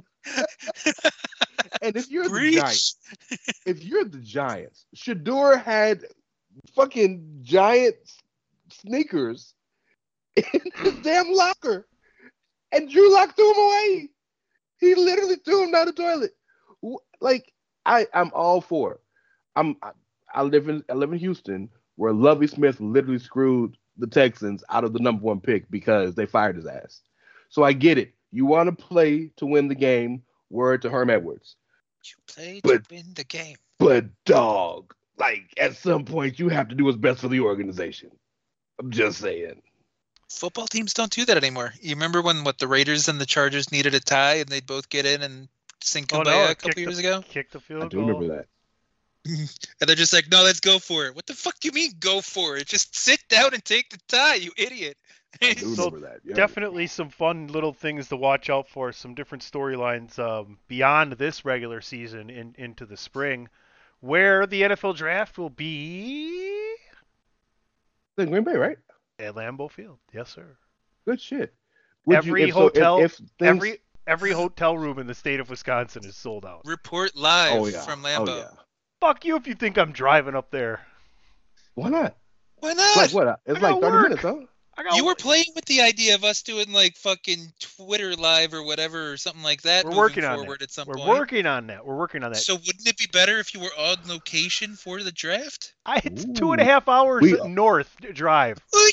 And if you're the Giants, if you're the Giants, Shadur had fucking giant sneakers in his damn locker, and Drew Lock threw him away. He literally threw him down the toilet. Like I, I'm all for it. I'm. I, I live in. I live in Houston, where Lovie Smith literally screwed the Texans out of the number one pick because they fired his ass. So I get it. You want to play to win the game. Word to Herm Edwards. You play But- to win the game. But dog, like at some point, you have to do what's best for the organization. I'm just saying. Football teams don't do that anymore. You remember when what the Raiders and the Chargers needed a tie and they'd both get in and sing Oh, Kumbaya no, a kick couple the- years ago? Kick the field I do goal. remember that. And they're just like, no, let's go for it. What the fuck do you mean go for it? Just sit down and take the tie, you idiot. I do So, remember that. Yeah. Definitely some fun little things to watch out for, some different storylines um, beyond this regular season in, into the spring, where the N F L draft will be It's in Green Bay, right? at Lambeau Field. Yes, sir. Good shit. Would Every if so, if- hotel, if things- every every hotel room in the state of Wisconsin is sold out. Report live oh yeah, from oh Lambeau. yeah. Fuck you if you think I'm driving up there. Why not? Why It's not? like what? It's I like got thirty work. minutes, huh? I got You were playing with the idea of us doing like fucking Twitter live or whatever or something like that. We're moving working on forward that. at some We're point. working on that. We're working on that. So wouldn't it be better if you were on location for the draft? I, it's Ooh. two and a half hours We- north drive. We,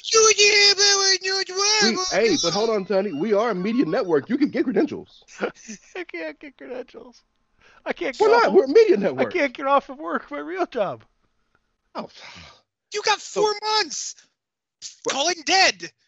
hey, but hold on, Tony. We are a media network. You can get credentials. I can't get credentials. I can't Why get not? off. We're a media I network. can't get off of work. My real job. Oh, You got four months. Call it dead.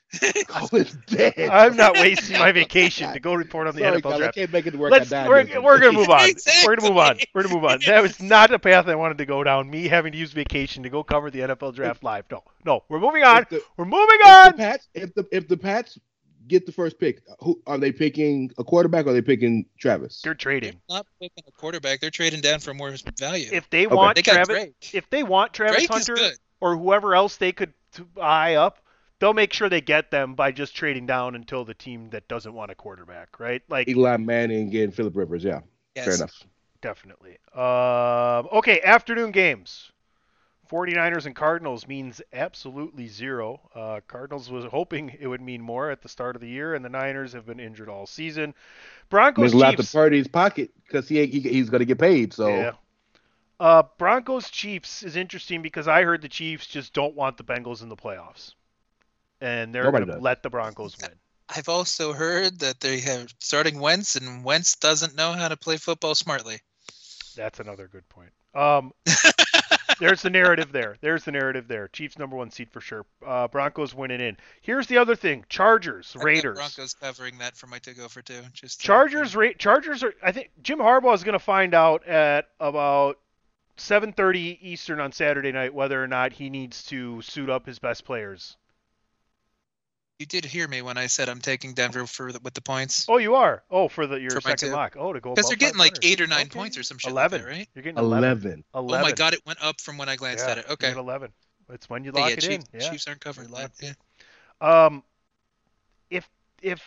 Colin's dead. I'm not wasting my vacation to go report on the Sorry, N F L Colin, draft. I can't make it to work. Let's I died we're, yesterday. we're gonna move on. Exactly. We're gonna move on. We're gonna move on. That was not the path I wanted to go down. Me having to use vacation to go cover the N F L draft live. No, no. We're moving on. If the- We're moving If on. the Pats, if the if the Pats get the first pick, who are they picking? A quarterback or are they picking Travis? They're They're trading. not picking a quarterback. They're trading down for more value. If they Okay. want they got Travis, Drake. if they want Travis Drake is Hunter good. or whoever else they could t- eye up, they'll make sure they get them by just trading down until the team that doesn't want a quarterback, right? Like Eli Manning and Philip Rivers. Yeah, Yes. fair enough. definitely. Um, okay, afternoon games. 49ers and Cardinals means absolutely zero. Uh, Cardinals was hoping it would mean more at the start of the year, and the Niners have been injured all season. Broncos Means a lot to Chiefs. Purdy's pocket because he, he he's going to get paid. So Yeah. Uh, Broncos Chiefs is interesting because I heard the Chiefs just don't want the Bengals in the playoffs, and they're Nobody going to does. let the Broncos win. I've also heard that they have starting Wentz, and Wentz doesn't know how to play football smartly. That's another good point. Um, there's the narrative there. There's the narrative there. Chiefs number one seed for sure. Uh, Broncos winning in. Here's the other thing: Chargers, I've got Raiders. Broncos covering that for my to go for two. Just to- Chargers, Ra- Chargers are. I think Jim Harbaugh is going to find out at about seven thirty Eastern on Saturday night whether or not he needs to suit up his best players. You did hear me when I said I'm taking Denver for the, with the points. Oh, you are. Oh, for the your For my second two. lock. Oh, to go Because above they're getting like five hundred. eight or nine Okay. points or some shit Eleven, like that, right? You're getting eleven. eleven. eleven. Oh my god, it went up from when I glanced Yeah, at it. you're Okay. at eleven. It's when you Yeah, lock yeah, it Chief, in. Yeah. Chiefs aren't covering that. You're Yeah. Um, if if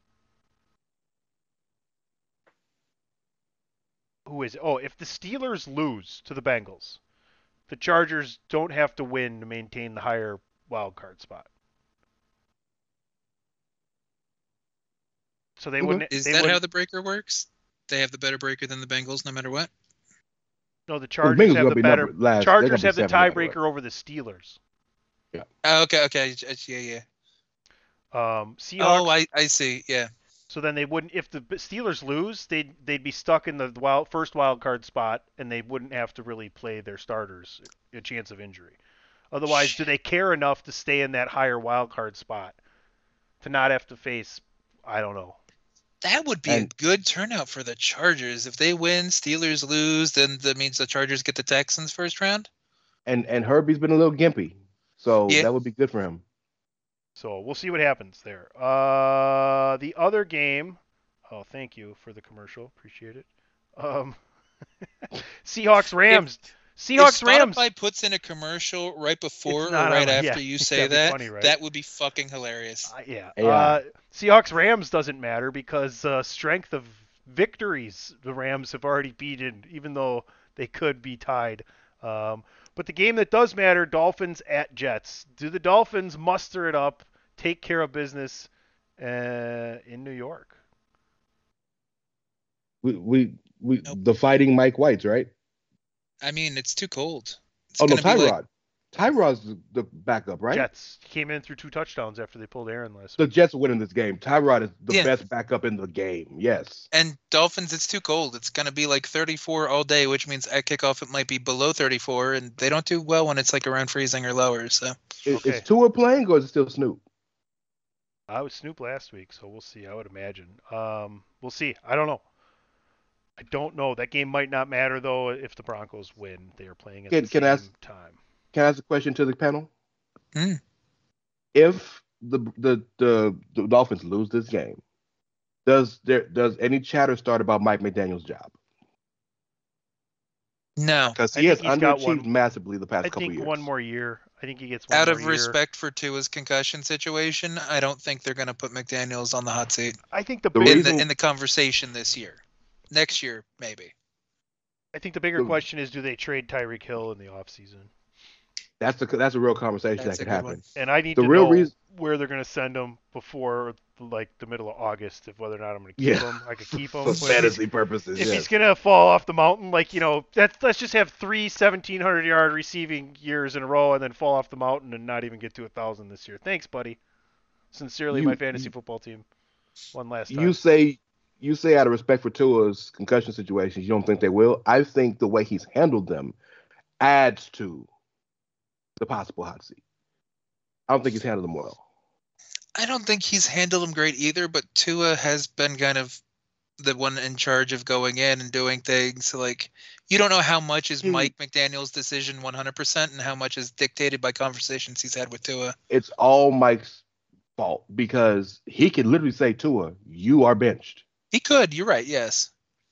who is it? Oh, if the Steelers lose to the Bengals, the Chargers don't have to win to maintain the higher wild card spot. So they Okay. wouldn't. Is they that how wouldn't- the breaker works? They have the better breaker than the Bengals no matter what? No, the Well, Chargers Bengals have gonna the be better. number- last- they're Chargers gonna be have the seven no matter what. tiebreaker over the Steelers. Oh, okay, okay. Yeah, yeah. Um, Seahawks. Oh, I, I see. Yeah. So then they wouldn't, if the Steelers lose, they'd they'd be stuck in the wild, first wild card spot, and they wouldn't have to really play their starters a chance of injury. Otherwise, do they care enough to stay in that higher wild card spot to not have to face? I don't know. That would be And- a good turnout for the Chargers. If they win, Steelers lose, then that means the Chargers get the Texans first round. And and Herbie's been a little gimpy, so Yeah. that would be good for him. So we'll see what happens there. Uh, the other game. Oh, thank you for the commercial. Appreciate it. Um, Seahawks Rams. Seahawks if Rams. Spotify puts in a commercial right before or not right on- after yeah, you that'd say be that, funny, right? that would be fucking hilarious. Uh, yeah. Yeah. Uh, Seahawks Rams doesn't matter because uh, strength of victories the Rams have already beaten, even though they could be tied. Um, but the game that does matter, Dolphins at Jets. Do the Dolphins muster it up, take care of business uh, in New York? We we, we Nope. the fighting Mike Whites, right? I mean, it's too cold. It's Oh no, gonna be Tyrod. like- Tyrod's the, the backup, right? Jets came in through two touchdowns after they pulled Aaron last The week. Jets are winning this game. Tyrod is the Yeah. best backup in the game. Yes. and Dolphins, it's too cold. It's gonna be like thirty-four all day, which means at kickoff it might be below thirty-four, and they don't do well when it's like around freezing or lower. So Is, Okay. is Tua playing or is it still Snoop? I was Snoop last week, so we'll see. I would imagine. Um, we'll see. I don't know. I don't know. That game might not matter though if the Broncos win. They are playing at Can- the can I same ask- time. Can I ask a question to the panel? Hmm. If the, the the the Dolphins lose this game, does there does any chatter start about Mike McDaniel's job? no, Because I he has think he's got underachieved one- massively the past I couple think years. one more year. I think he gets one out more of year. respect for Tua's concussion situation, I don't think they're gonna put McDaniel's on the hot seat I think the, The big, in reason- the in the conversation this year. Next year, maybe. I think the bigger the- question is, do they trade Tyreek Hill in the offseason? That's a that's a real conversation That's that a could good happen. one. And I need The to real know reason- where they're going to send him before like the middle of August, if whether or not I'm going to keep Yeah. him. I could keep him. For But if he's- fantasy purposes, If yes. he's gonna fall off the mountain, like you know, that's let's just have three seventeen hundred yard receiving years in a row, and then fall off the mountain and not even get to a thousand this year. Thanks, buddy. Sincerely, You- my fantasy you- football team. One last time. You say you say out of respect for Tua's concussion situations, you don't think they will. I think the way he's handled them adds to the possible hot seat. I don't think he's handled them well. I don't think he's handled him great either, but Tua has been kind of the one in charge of going in and doing things. So, like, you don't know how much is He- Mike McDaniel's decision one hundred percent and how much is dictated by conversations he's had with Tua. It's all Mike's fault because he can literally say to her, "You are benched." He could. You're right. Yes.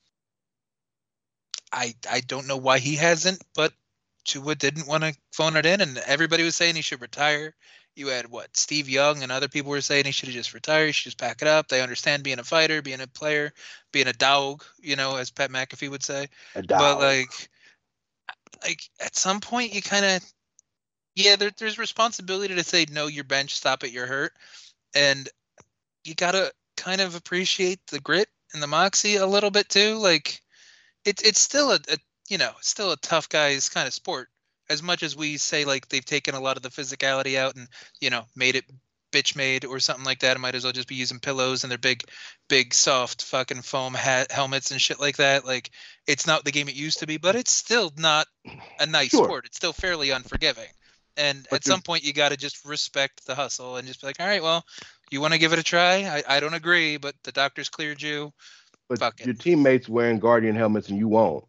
I I don't know why he hasn't, but Tua didn't want to phone it in, and everybody was saying he should retire. You had what Steve Young and other people were saying he should have just retired. He should just pack it up. They understand being a fighter, being a player, being a dog, you know, as Pat McAfee would say. A But dog. like, like at some point, you kind of, yeah, there, there's responsibility to say no. You're bench. Stop it. You're hurt, and you gotta kind of appreciate the grit and the moxie a little bit too. Like, it's it's still a, a you know, it's still a tough guy's kind of sport. As much as we say like they've taken a lot of the physicality out and, you know, made it bitch made or something like that, it might as well just be using pillows and their big, big soft fucking foam hat helmets and shit like that. Like, it's not the game it used to be, but it's still not a nice Sure. sport. It's still fairly unforgiving. And But at you're- some point, you got to just respect the hustle and just be like, all right, well, you want to give it a try? I, I don't agree, but the doctor's cleared you. But fuck it. your teammates wearing Guardian helmets and you won't.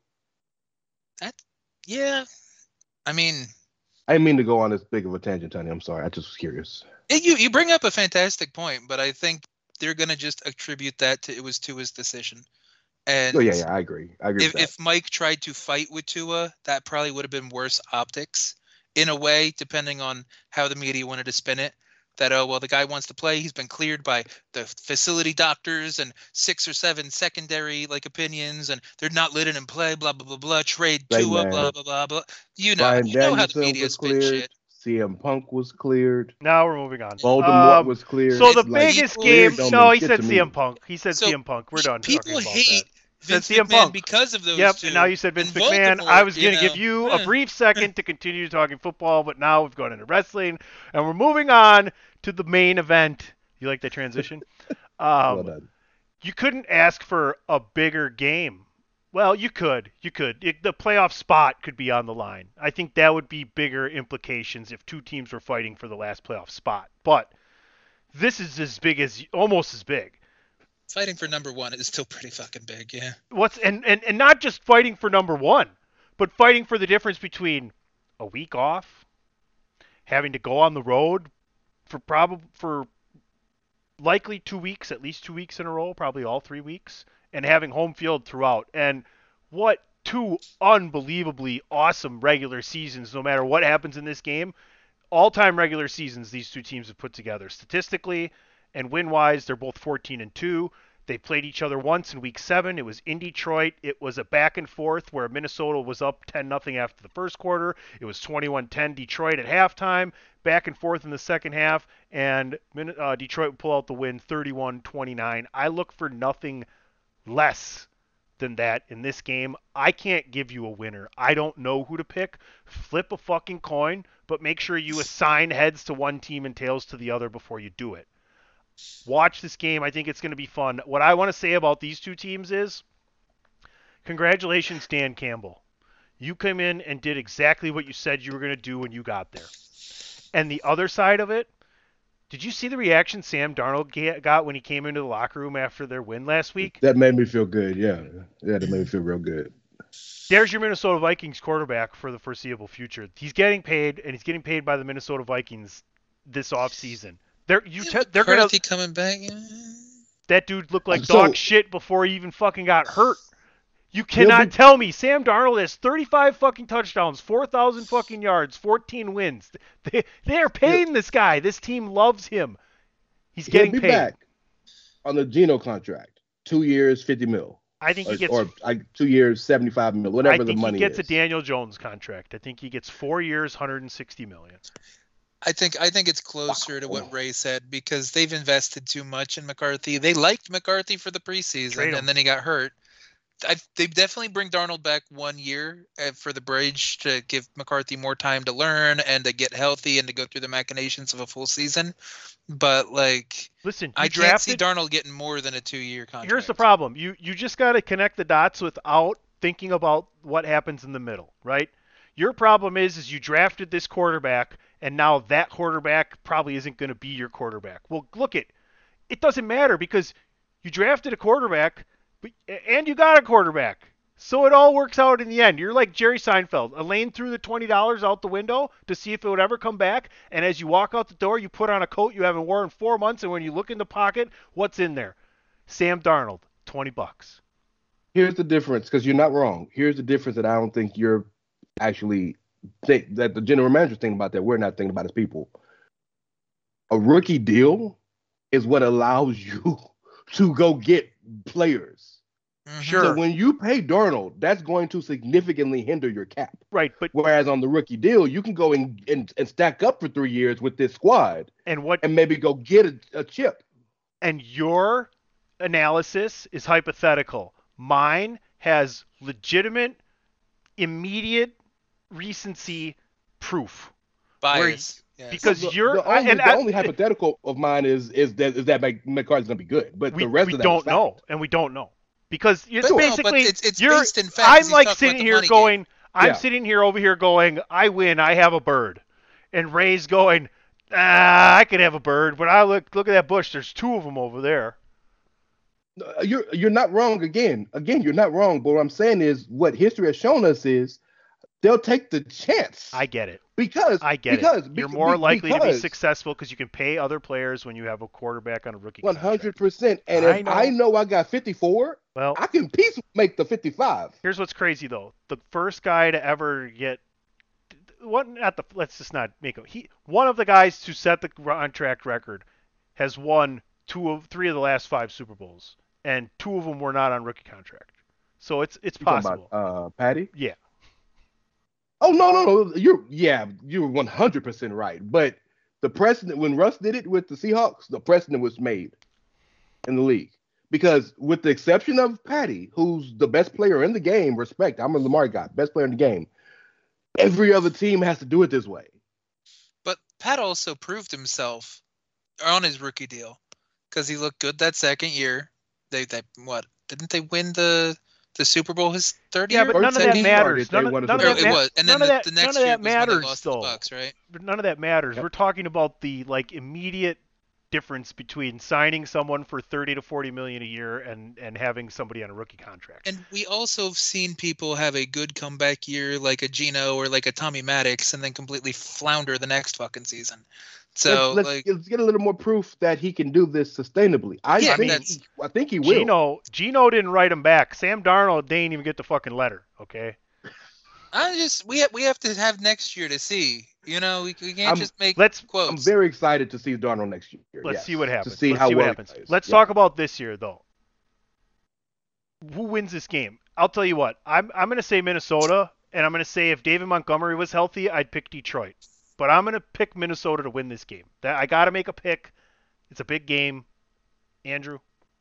Yeah. I mean, I didn't mean to go on this big of a tangent, Tony. I'm sorry. I just was curious. it- you you bring up a fantastic point, but I think they're gonna just attribute that to it was Tua's decision. And Oh yeah, yeah, I agree. I agree if with that. if Mike tried to fight with Tua, that probably would have been worse optics in a way, depending on how the media wanted to spin it. That, oh, well, the guy wants to play. He's been cleared by the facility doctors and six or seven secondary like opinions, and they're not letting him play. Blah blah blah blah. Trade Right, Tua. man. Blah blah blah blah. You know, Brian you know how the Danielson media was spins cleared. shit. C M Punk was cleared. Now we're moving on. Voldemort Um, was cleared. So the Like, biggest people- game. don't No, mean he shit said to me. C M Punk. He said So, C M Punk. We're done. People talking about hate that. Vince C M McMahon Punk. because of those Yep, two. and now you said Vince And McMahon. Voldemort, I was going to you give know, you eh. a brief second to continue talking football, but now we've gone into wrestling, and we're moving on to the main event. You like that transition? Um, Well done. you couldn't ask for a bigger game. Well, you could. You could. It, the playoff spot could be on the line. I think that would be bigger implications if two teams were fighting for the last playoff spot. But this is as big as almost as big. Fighting for number one is still pretty fucking big, yeah. What's and, and, and not just fighting for number one, but fighting for the difference between a week off, having to go on the road for probably for likely two weeks, at least two weeks in a row, probably all three weeks, and having home field throughout. And what two unbelievably awesome regular seasons, no matter what happens in this game. All-time regular seasons these two teams have put together. Statistically and win-wise, they're both fourteen and two. They played each other once in week seven. It was in Detroit. It was a back and forth where Minnesota was up ten nothing after the first quarter. It was twenty-one ten Detroit at halftime, back and forth in the second half, and uh, Detroit would pull out the win thirty-one twenty-nine. I look for nothing less than that in this game. I can't give you a winner. I don't know who to pick. Flip a fucking coin, but make sure you assign heads to one team and tails to the other before you do it. Watch this game. I think it's going to be fun. What I want to say about these two teams is congratulations, Dan Campbell. You came in and did exactly what you said you were going to do when you got there. And the other side of it, did you see the reaction Sam Darnold got when he came into the locker room after their win last week? That made me feel good. Yeah, yeah, that made me feel real good. There's your Minnesota Vikings quarterback for the foreseeable future. He's getting paid, and he's getting paid by the Minnesota Vikings this offseason. They're you te- they're gonna McCarthy coming back. yeah. that dude looked like So- dog shit before he even fucking got hurt. You cannot be- tell me Sam Darnold has thirty-five fucking touchdowns, four thousand fucking yards, fourteen wins. They they are paying this guy. This team loves him. He's He'll getting be paid. back on the Geno contract. Two years, fifty mil. I think he Or, gets. or like two years, seventy-five mil. I Whatever think the money he gets is. a Daniel Jones contract. I think he gets four years, one hundred sixty million. I think I think it's closer to what Ray said because they've invested too much in McCarthy. They liked McCarthy for the preseason, Trade him. and then he got hurt. I, they definitely bring Darnold back one year uh, for the bridge to give McCarthy more time to learn and to get healthy and to go through the machinations of a full season. But like, Listen, you I can't see drafted. Darnold getting more than a two-year contract. Here's the problem. You you just got to connect the dots without thinking about what happens in the middle, right? Your problem is is you drafted this quarterback and now that quarterback probably isn't going to be your quarterback. Well, look it, it doesn't matter because you drafted a quarterback, but, and you got a quarterback. So it all works out in the end. You're like Jerry Seinfeld. Elaine threw the twenty dollars out the window to see if it would ever come back, and as you walk out the door, you put on a coat you haven't worn in four months, and when you look in the pocket, what's in there? Sam Darnold, twenty bucks. Here's the difference, because you're not wrong. Here's the difference that I don't think you're actually think that the general manager's thinking about that we're not thinking about as people. A rookie deal is what allows you to go get players. Sure. So when you pay Darnold, that's going to significantly hinder your cap. Right, but whereas on the rookie deal, you can go and, and, and stack up for three years with this squad and what and maybe go get a, a chip. And your analysis is hypothetical. Mine has legitimate, immediate recency proof. Bias. You, yes. Because so the, you're the only, and the I, only hypothetical of mine is is that is that McCarthy's gonna be good, but we, the rest we of that don't know, and we don't know because it's but basically no, it's, it's you're. based in facts. I'm He's like talking sitting about the here money going, game. I'm Yeah. sitting here over here going, I win, I have a bird, and Ray's going, ah, I could have a bird, but I look look at that bush. There's two of them over there. You're you're not wrong again. Again, you're not wrong. But what I'm saying is, what history has shown us is they'll take the chance. I get it. Because I get because, it. be- You're more be- likely to be because successful because you can pay other players when you have a quarterback on a rookie one contract. hundred percent. And I if know. I know I got fifty-four, Well, I can peace make the fifty-five. here's what's crazy though: the first guy to ever get what? Not the. Let's just not make him. He one of the guys to set the contract record has won two of three of the last five Super Bowls, and two of them were not on rookie contract. So it's it's You talking possible. about uh, Patty? Yeah. Oh no no no! You're yeah, you're one hundred percent right. But the precedent when Russ did it with the Seahawks, the precedent was made in the league because with the exception of Patty, who's the best player in the game, respect. I'm a Lamar guy, best player in the game. Every other team has to do it this way. But Pat also proved himself on his rookie deal because he looked good that second year. They they what didn't they win the the Super Bowl his third Yeah, year? but none of that Second matters. year, None they of, won none the of Or that it ma- was, and then none of the, that, the none next of year that was when they matters lost though. to the Bucks, right? But none of that matters. We're talking about the like immediate difference between signing someone for thirty to forty million a year and and having somebody on a rookie contract. And we also have seen people have a good comeback year like a Geno or like a Tommy Maddox and then completely flounder the next fucking season. So let's, let's, like let's get a little more proof that he can do this sustainably. I Yeah, think that's- he, I think he will. Gino Gino didn't write him back. Sam Darnold didn't even get the fucking letter. Okay. I just we have, we have to have next year to see. You know, we, we can't I'm- just make Let's quotes. I'm very excited to see Darnold next year. let's yes, see what happens. To see let's how see well what he happens. plays. Let's Yeah. talk about this year though. Who wins this game? I'll tell you what. I'm I'm gonna say Minnesota, and I'm gonna say if David Montgomery was healthy, I'd pick Detroit. But I'm gonna pick Minnesota to win this game. That I gotta make a pick. It's a big game. Andrew.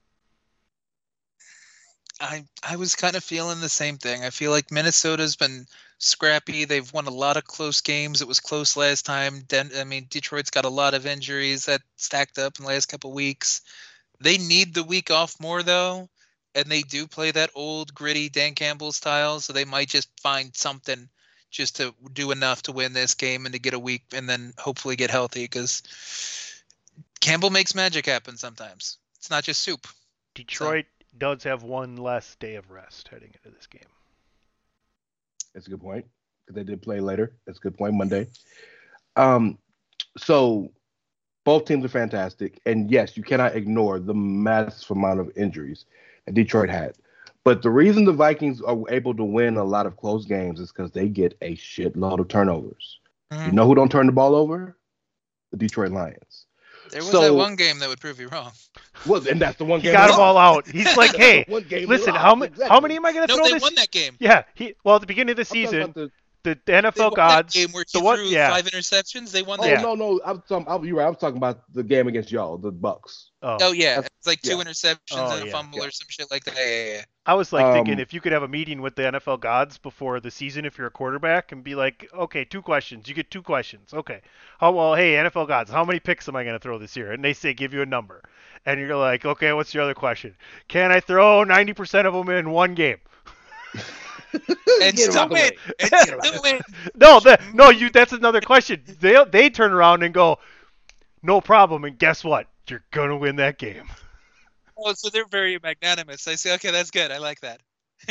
I I was kind of feeling the same thing. I feel like Minnesota's been scrappy. They've won a lot of close games. It was close last time. Den- I mean, Detroit's got a lot of injuries that stacked up in the last couple weeks. They need the week off more though, and they do play that old gritty Dan Campbell style. So they might just find something just to do enough to win this game and to get a week and then hopefully get healthy because Campbell makes magic happen sometimes. It's not just soup. Detroit does have one less day of rest heading into this game. That's a good point. Because they did play later. That's a good point. Monday. Um, so both teams are fantastic, and yes, you cannot ignore the massive amount of injuries that Detroit had. But the reason the Vikings are able to win a lot of close games is because they get a shitload of turnovers. Mhm. You know who don't turn the ball over? The Detroit Lions. There was So- that one game that would prove you wrong. Well, and that's the one He game. got they them all lost. out. He's like, hey, One game they listen, lost, how many exactly. how many am I gonna No, throw they this? won that game. Yeah, he well at the beginning of the I'm talking season, about the- the, the N F They L won gods, that game where he the one, threw yeah. five interceptions. They won Oh that. Yeah. game. no, no, I'm talking. I'm, you're right. I'm talking about the game against y'all, the Bucks. Oh, Oh yeah, That's- it's like two yeah. interceptions Oh, and a yeah, fumble yeah. or some shit like that. Yeah, yeah, yeah. I was like thinking Um, if you could have a meeting with the N F L gods before the season, if you're a quarterback, and be like, okay, two questions. You get two questions. Okay. Oh well, hey N F L gods, how many picks am I gonna throw this year? And they say give you a number, and you're like, okay, what's your other question? Can I throw ninety percent of them in one game? And Get him still out the win. way. And Get him out still the way. win. No, that no, you. That's another question. They they turn around and go, no problem. And guess what? You're gonna win that game. Oh, so they're very magnanimous. I say, okay, that's good. I like that.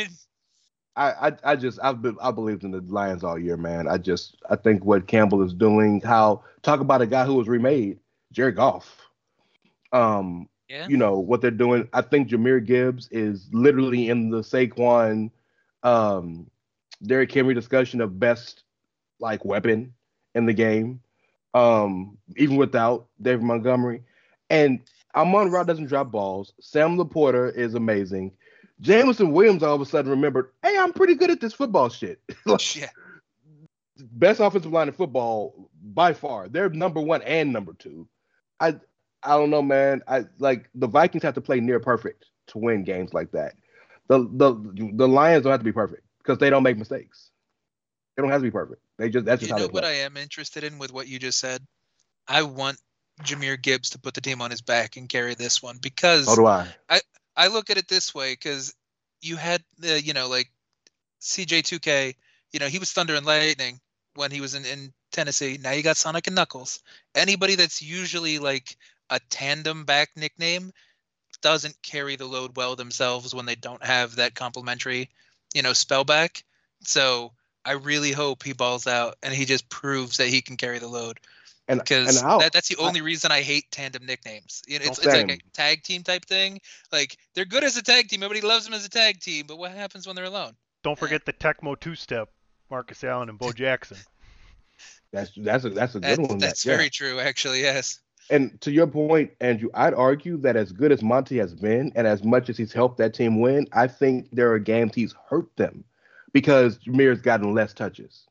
I, I, I just I've been I believed in the Lions all year, man. I just I think what Campbell is doing, how talk about a guy who was remade, Jared Goff. Um, Yeah. you know what they're doing. I think Jahmyr Gibbs is literally in the Saquon, um, Derrick Henry discussion of best like weapon in the game, um, even without David Montgomery. And Amon Ra doesn't drop balls. Sam Laporta is amazing. Jameson Williams all of a sudden remembered, hey, I'm pretty good at this football shit. Like, Yeah. best offensive line in football by far. They're number one and number two. I I don't know, man. I like the Vikings have to play near perfect to win games like that. The the the Lions don't have to be perfect because they don't make mistakes. They don't have to be perfect. They just that's just You how know they what play. I am interested in with what you just said? I want Jahmyr Gibbs to put the team on his back and carry this one because So do I. I look at it this way because you had the, you know, like C J two K, you know, he was Thunder and Lightning when he was in, in Tennessee. Now you got Sonic and Knuckles. Anybody that's usually like a tandem back nickname doesn't carry the load well themselves when they don't have that complimentary, you know, spell back. So I really hope he balls out and he just proves that he can carry the load. And Because and I'll, that, that's the only I, reason I hate tandem nicknames. You know, it's, it's same. like a tag team type thing. Like, they're good as a tag team. Everybody loves them as a tag team. But what happens when they're alone? Don't forget the Tecmo two-step, Marcus Allen and Bo Jackson. That's that's a that's a good That's, one. that's that, yeah. very true, actually, yes. And to your point, Andrew, I'd argue that as good as Monty has been and as much as he's helped that team win, I think there are games he's hurt them because Jahmyr's gotten less touches.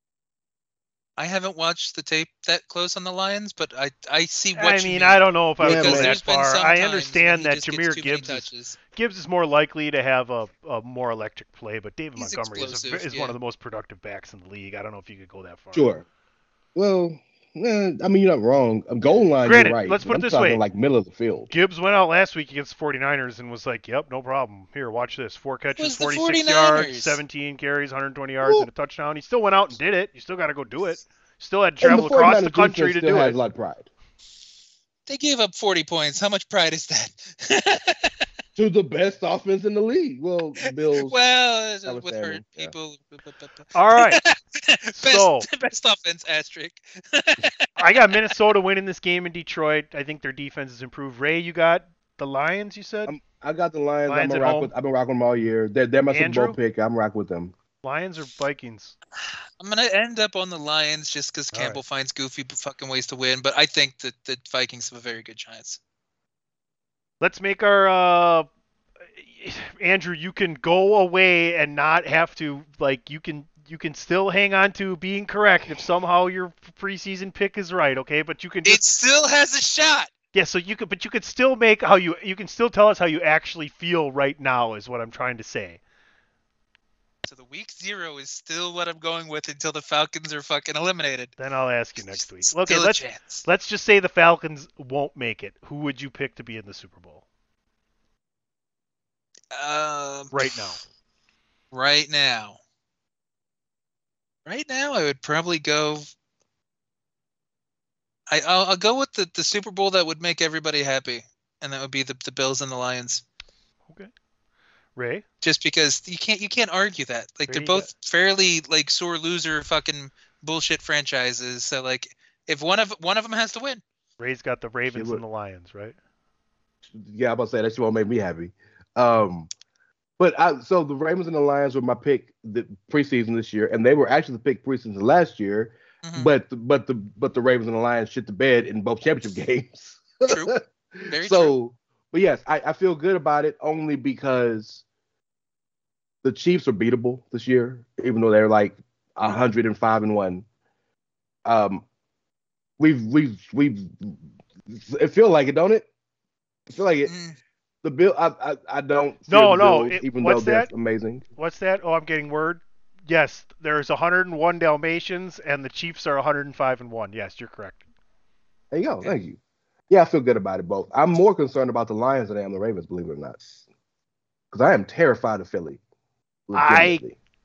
I haven't watched the tape that close on the Lions, but I I see what I you mean, mean. I don't know if I would Yeah, go man. that There's been far. some I times understand when that he just gets Jahmyr too many Gibbs is, touches. Gibbs is more likely to have a, a more electric play, but David He's Montgomery is, a, explosive, is yeah. one of the most productive backs in the league. I don't know if you could go that far. Sure. Well, eh, I mean, you're not wrong. A goal line, Granted, you're right. let's put I'm it this talking way. like middle of the field. Gibbs went out last week against the 49ers and was like, yep, no problem. Here, watch this. Four catches, Was the forty-six 49ers? yards, seventeen carries, one hundred twenty yards, Well, and a touchdown. He still went out and did it. You still got to go do it. Still had to And travel the across 49ers the country defense to still do has it. a lot of pride. They gave up forty points. How much pride is that? To the best offense in the league. Well, Bills. well, with notwithstanding, hurt yeah. people. All right. best, So- best offense, asterisk. I got Minnesota winning this game in Detroit. I think their defense has improved. Ray, you got the Lions, you said? I'm, I got the Lions. Lions I'm at a rock home. with. I've been rocking them all year. They're, they're my Super Andrew? Bowl pick. I'm rocking with them. Lions or Vikings? I'm gonna end up on the Lions just because All Campbell right. finds goofy fucking ways to win, but I think that the Vikings have a very good chance. Let's make our uh Andrew, you can go away and not have to like you can you can still hang on to being correct if somehow your preseason pick is right, okay? But you can It just still has a shot. yeah, so you could but you could still make how you you can still tell us how you actually feel right now is what I'm trying to say. So the week zero is still what I'm going with until the Falcons are fucking eliminated. Then I'll ask you next week. Still Okay, a let's chance. let's just say the Falcons won't make it. Who would you pick to be in the Super Bowl Um, right now? Right now. Right now, I would probably go. I I'll, I'll go with the, the Super Bowl that would make everybody happy, and that would be the, the Bills and the Lions. Okay. Ray? Just because you can't you can't argue that. Like There they're you both fairly like sore loser fucking bullshit franchises. So like if one of one of them has to win, Ray's got the Ravens would- and the Lions, right? Yeah, I'm about to say that shit won't make me happy. Um, but I so the Ravens and the Lions were my pick the preseason this year, and they were actually the pick preseason last year. Mhm. But the, but the but the Ravens and the Lions shit the bed in both championship games. True. Very so, true. but yes, I, I feel good about it only because the Chiefs are beatable this year, even though they're like a hundred and five and one. Um, we've we've we've it feel like it, don't it? I feel like it. Mm, The Bill, I I, I don't. No, fear the no, Bills, it- even what's though they're that? amazing. What's that? Oh, I'm getting word. Yes, there's one hundred one Dalmatians, and the Chiefs are one hundred five and one. Yes, you're correct. There you go. Thank you. Yeah, I feel good about it both. I'm more concerned about the Lions than I am the Ravens, believe it or not, because I am terrified of Philly. I- legitimately.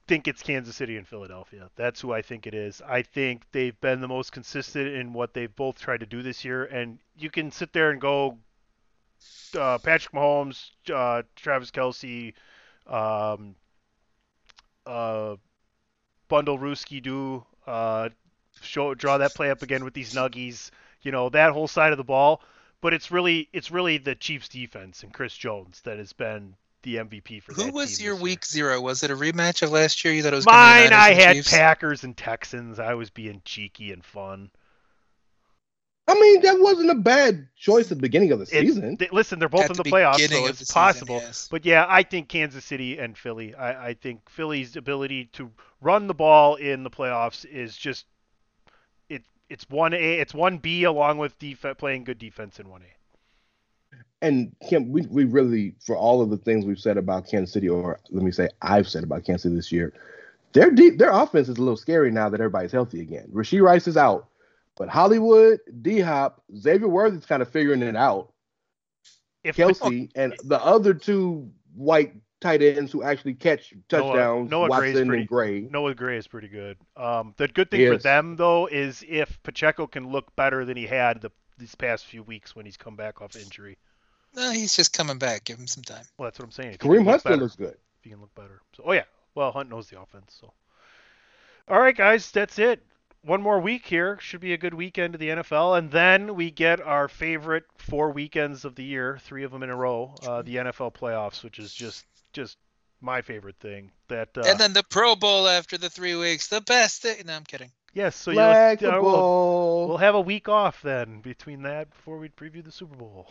think it's Kansas City and Philadelphia. That's who I think it is. I think they've been the most consistent in what they've both tried to do this year. And you can sit there and go uh, Patrick Mahomes, uh, Travis Kelce, um, uh, bundle Ruski do, uh, show draw that play up again with these nuggies. You know, that whole side of the ball. But it's really it's really the Chiefs defense and Chris Jones that has been the M V P for that Who was team your this week year. zero? Was it a rematch of last year? You thought it was Mine, gonna be I Niners and had Chiefs? Packers and Texans. I was being cheeky and fun. I mean, that wasn't a bad choice at the beginning of the It's- season. they- listen, they're both At in the the playoffs, beginning so of the it's season, possible. yes. But yeah, I think Kansas City and Philly. I, I think Philly's ability to run the ball in the playoffs is just it. It's one A, it's one B along with def- playing good defense in one A. And Kim, we, we really, for all of the things we've said about Kansas City, or let me say I've said about Kansas City this year, their deep, their offense is a little scary now that everybody's healthy again. Rashee Rice is out, but Hollywood, D-Hop, Xavier Worthy's kind of figuring it out. If Kelsey, and the other two white tight ends who actually catch touchdowns, Noah Gray's Watson pretty- and Gray. Noah Gray is pretty good. Um, the good thing He for is. them though is if Pacheco can look better than he had the, these past few weeks when he's come back off injury. No, he's just coming back. Give him some time. Well, that's what I'm saying. If he Kareem can look Hunt still better. looks good. If he can look better. So, oh yeah. Well, Hunt knows the offense. So, all right, guys, that's it. One more week here. Should be a good weekend of the N F L, and then we get our favorite four weekends of the year, three of them in a row. Uh, the N F L playoffs, which is just just my favorite thing. That uh, And then the Pro Bowl after the three weeks. The best thing. No, I'm kidding. yes. So you Flag uh, we'll, football. we'll have a week off then between that before we preview the Super Bowl.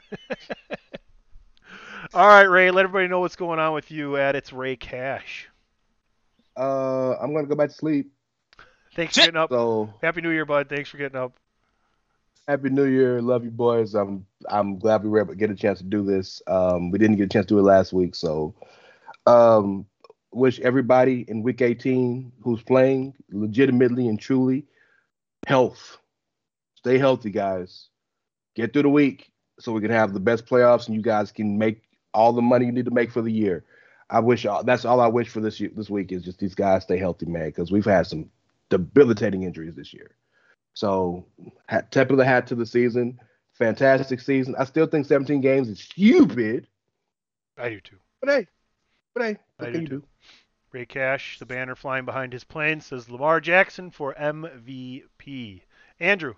All right, Ray. Let everybody know what's going on with you at It's Ray Cash. Uh, I'm gonna go back to sleep. Thanks for getting up. So Happy New Year, bud. Thanks for getting up. happy New Year, love you boys. I'm I'm glad we were able to get a chance to do this. Um, we didn't get a chance to do it last week, so um, wish everybody in Week eighteen who's playing legitimately and truly health. Stay healthy, guys. Get through the week so we can have the best playoffs and you guys can make all the money you need to make for the year. I wish all, that's all I wish for this year, this week is just these guys stay healthy, man, because we've had some debilitating injuries this year. So, hat, tip of the hat to the season. Fantastic season. I still think seventeen games is stupid. I do too. But hey, but hey, I what do can you too. do? Ray Cash, the banner flying behind his plane, says Lamar Jackson for M V P. Andrew.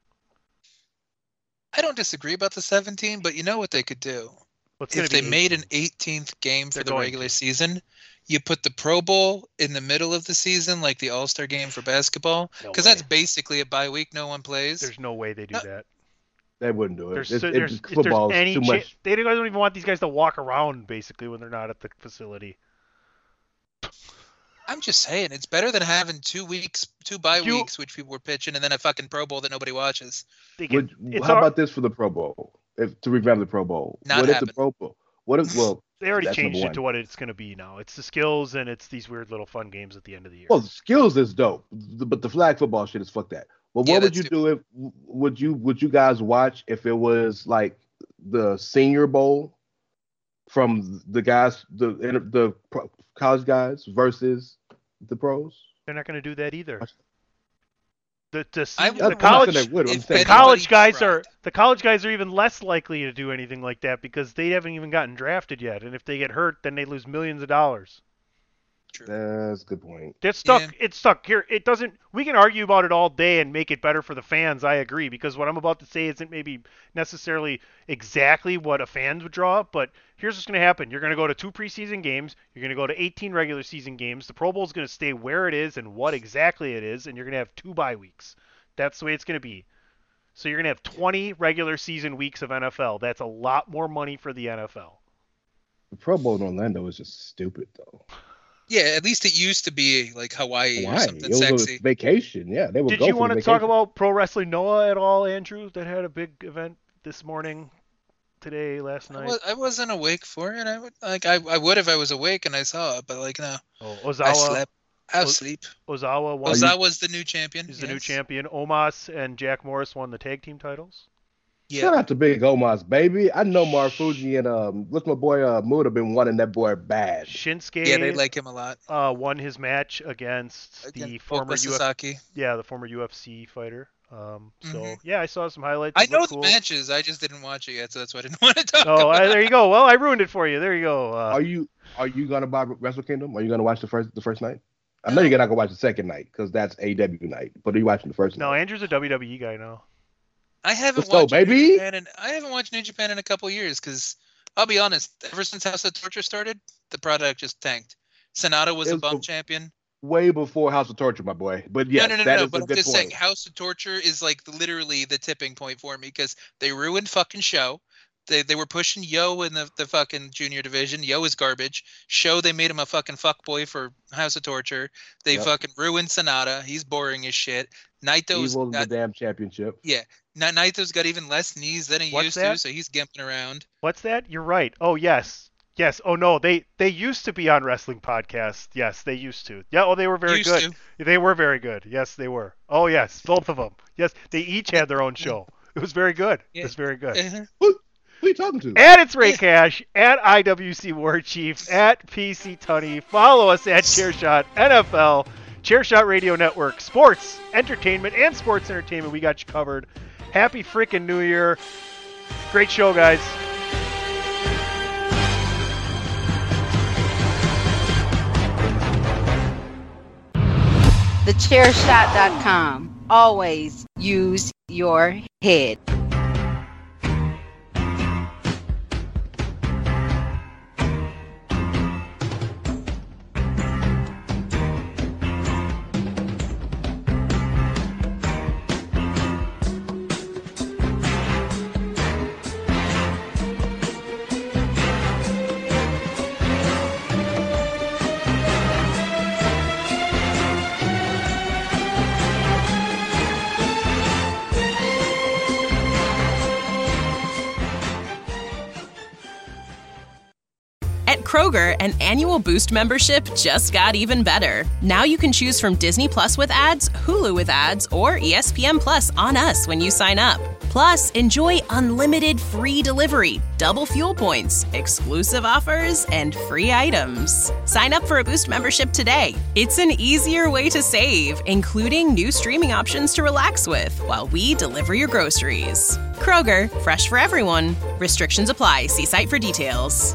I don't disagree about the seventeen, but you know what they could do? What's going If to be they made an eighteen? eighteenth game for They're the going regular to. season, you put the Pro Bowl in the middle of the season, like the All-Star game for basketball, No because way. that's basically a bye week. No one plays. There's no way they do No. that. They wouldn't do it. There's, It's, so- it's, there's, if football there's is any too cha- much. they don't even want these guys to walk around basically when they're not at the facility. I'm just saying, it's better than having two weeks, two bye You- weeks, which people were pitching, and then a fucking Pro Bowl that nobody watches. They can, Would, it's how our- about this for the Pro Bowl? If to revamp the Pro Bowl, Not what if happening. the Pro Bowl? What if well? they already that's changed number it one. to what it's going to be now. It's the skills and it's these weird little fun games at the end of the year. Well, skills is dope, The- but the flag football shit is fuck that. But Yeah, what would that's you do if would you would you guys watch if it was like the Senior Bowl from the guys the the pro- college guys versus the pros? They're not going to do that either. The, the, I the would college I'm not saying they would, I'm if saying- the anybody college guys tried. are the college guys are even less likely to do anything like that because they haven't even gotten drafted yet, and if they get hurt, then they lose millions of dollars. True. That's a good point. They're stuck. Yeah. It's stuck here. It doesn't. We can argue about it all day and make it better for the fans. I agree because what I'm about to say isn't maybe necessarily exactly what a fan would draw. But here's what's going to happen: you're going to go to two preseason games. You're going to go to eighteen regular season games. The Pro Bowl is going to stay where it is and what exactly it is, and you're going to have two bye weeks. That's the way it's going to be. So you're going to have twenty regular season weeks of N F L. That's a lot more money for the N F L. The Pro Bowl in Orlando is just stupid though. Yeah, at least it used to be like Hawaii, Why? or It something was sexy. a vacation. Yeah, they would Did go you for want the to talk vacation. about Pro Wrestling Noah at all, Andrew? That had a big event this morning, today, last I, night. was, I wasn't awake for it. I would like I, I would if I was awake and I saw it, but like no, Oh, I Ozawa. slept. I Oz- was sleep. Ozawa won. Ozawa's the new champion. He's the new yes. champion. Omos and Jack Morris won the tag team titles. Shout out to Big Omos, baby. I know Marufuji and um, what's my boy uh, Mood have been wanting that boy bad. Shinsuke. Yeah, they like him a lot. Uh, won his match against Against the former U F C. Sasaki. Yeah, the former U F C fighter. Um, so Mhm. yeah, I saw some highlights. I It know looked the cool. matches. I just didn't watch it yet, so that's why I didn't want to talk Oh, about I, it. there you go. Well, I ruined it for you. There you go. Uh, Are you are you gonna buy Wrestle Kingdom? Are you gonna watch the first the first night? I know you're not gonna watch the second night because that's A E W night. But are you watching the first no, night? Andrew's a W W E guy now. I haven't Let's go, watched New baby. Japan in, I haven't watched New Japan in a couple years because I'll be honest, ever since House of Torture started, the product just tanked. Sonata was It a was bum the- champion. Way before House of Torture, my boy. But yes, no, no, no, that no. is But a I'm good just point. saying, House of Torture is like literally the tipping point for me because they ruined fucking Show. They they were pushing Yo in the, the fucking junior division. Yo is garbage. Show, they made him a fucking fuckboy for House of Torture. They Yep. fucking ruined Sonata. He's boring as shit. Naito's Evil in the got, damn championship. yeah. Na- Naito's got even less knees than he What's used that? to, so he's gimping around. What's that? You're right. Oh yes, yes. Oh no, they they used to be on wrestling podcasts. Yes, they used to. Yeah. Oh, they were very Used good. to. They were very good. Yes, they were. Oh yes, both of them. Yes, they each had their own show. It was very good. It Yeah. was very good. Uh-huh. Who, who are you talking to? At It's Ray Cash, at I W C War Chief, at P C Tunney. Follow us at Chairshot N F L, Chairshot Radio Network, sports, entertainment, and sports entertainment. We got you covered. Happy freaking New Year. Great show, guys. the chair shot dot com. Always use your head. At Kroger, an annual Boost membership just got even better. Now you can choose from Disney Plus with ads, Hulu with ads, or E S P N Plus on us when you sign up. Plus, enjoy unlimited free delivery, double fuel points, exclusive offers, and free items. Sign up for a Boost membership today. It's an easier way to save, including new streaming options to relax with while we deliver your groceries. Kroger, fresh for everyone. Restrictions apply. See site for details.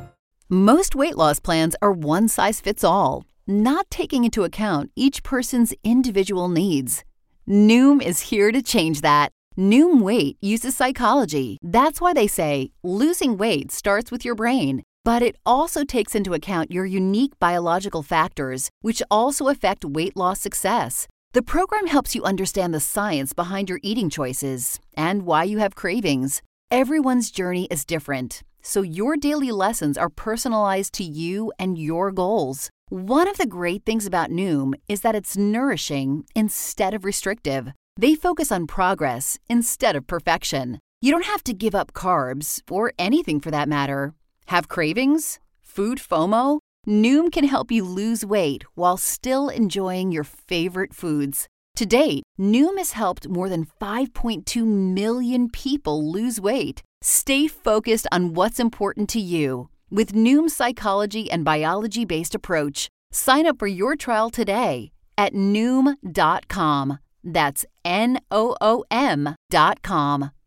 Most weight loss plans are one size fits all, not taking into account each person's individual needs. Noom is here to change that. Noom Weight uses psychology. That's why they say losing weight starts with your brain. But it also takes into account your unique biological factors, which also affect weight loss success. The program helps you understand the science behind your eating choices and why you have cravings. Everyone's journey is different, so your daily lessons are personalized to you and your goals. One of the great things about Noom is that it's nourishing instead of restrictive. They focus on progress instead of perfection. You don't have to give up carbs, or anything for that matter. Have cravings? Food FOMO? Noom can help you lose weight while still enjoying your favorite foods. To date, Noom has helped more than five point two million people lose weight. Stay focused on what's important to you with Noom's psychology and biology-based approach. Sign up for your trial today at Noom dot com. That's N O O M dot com.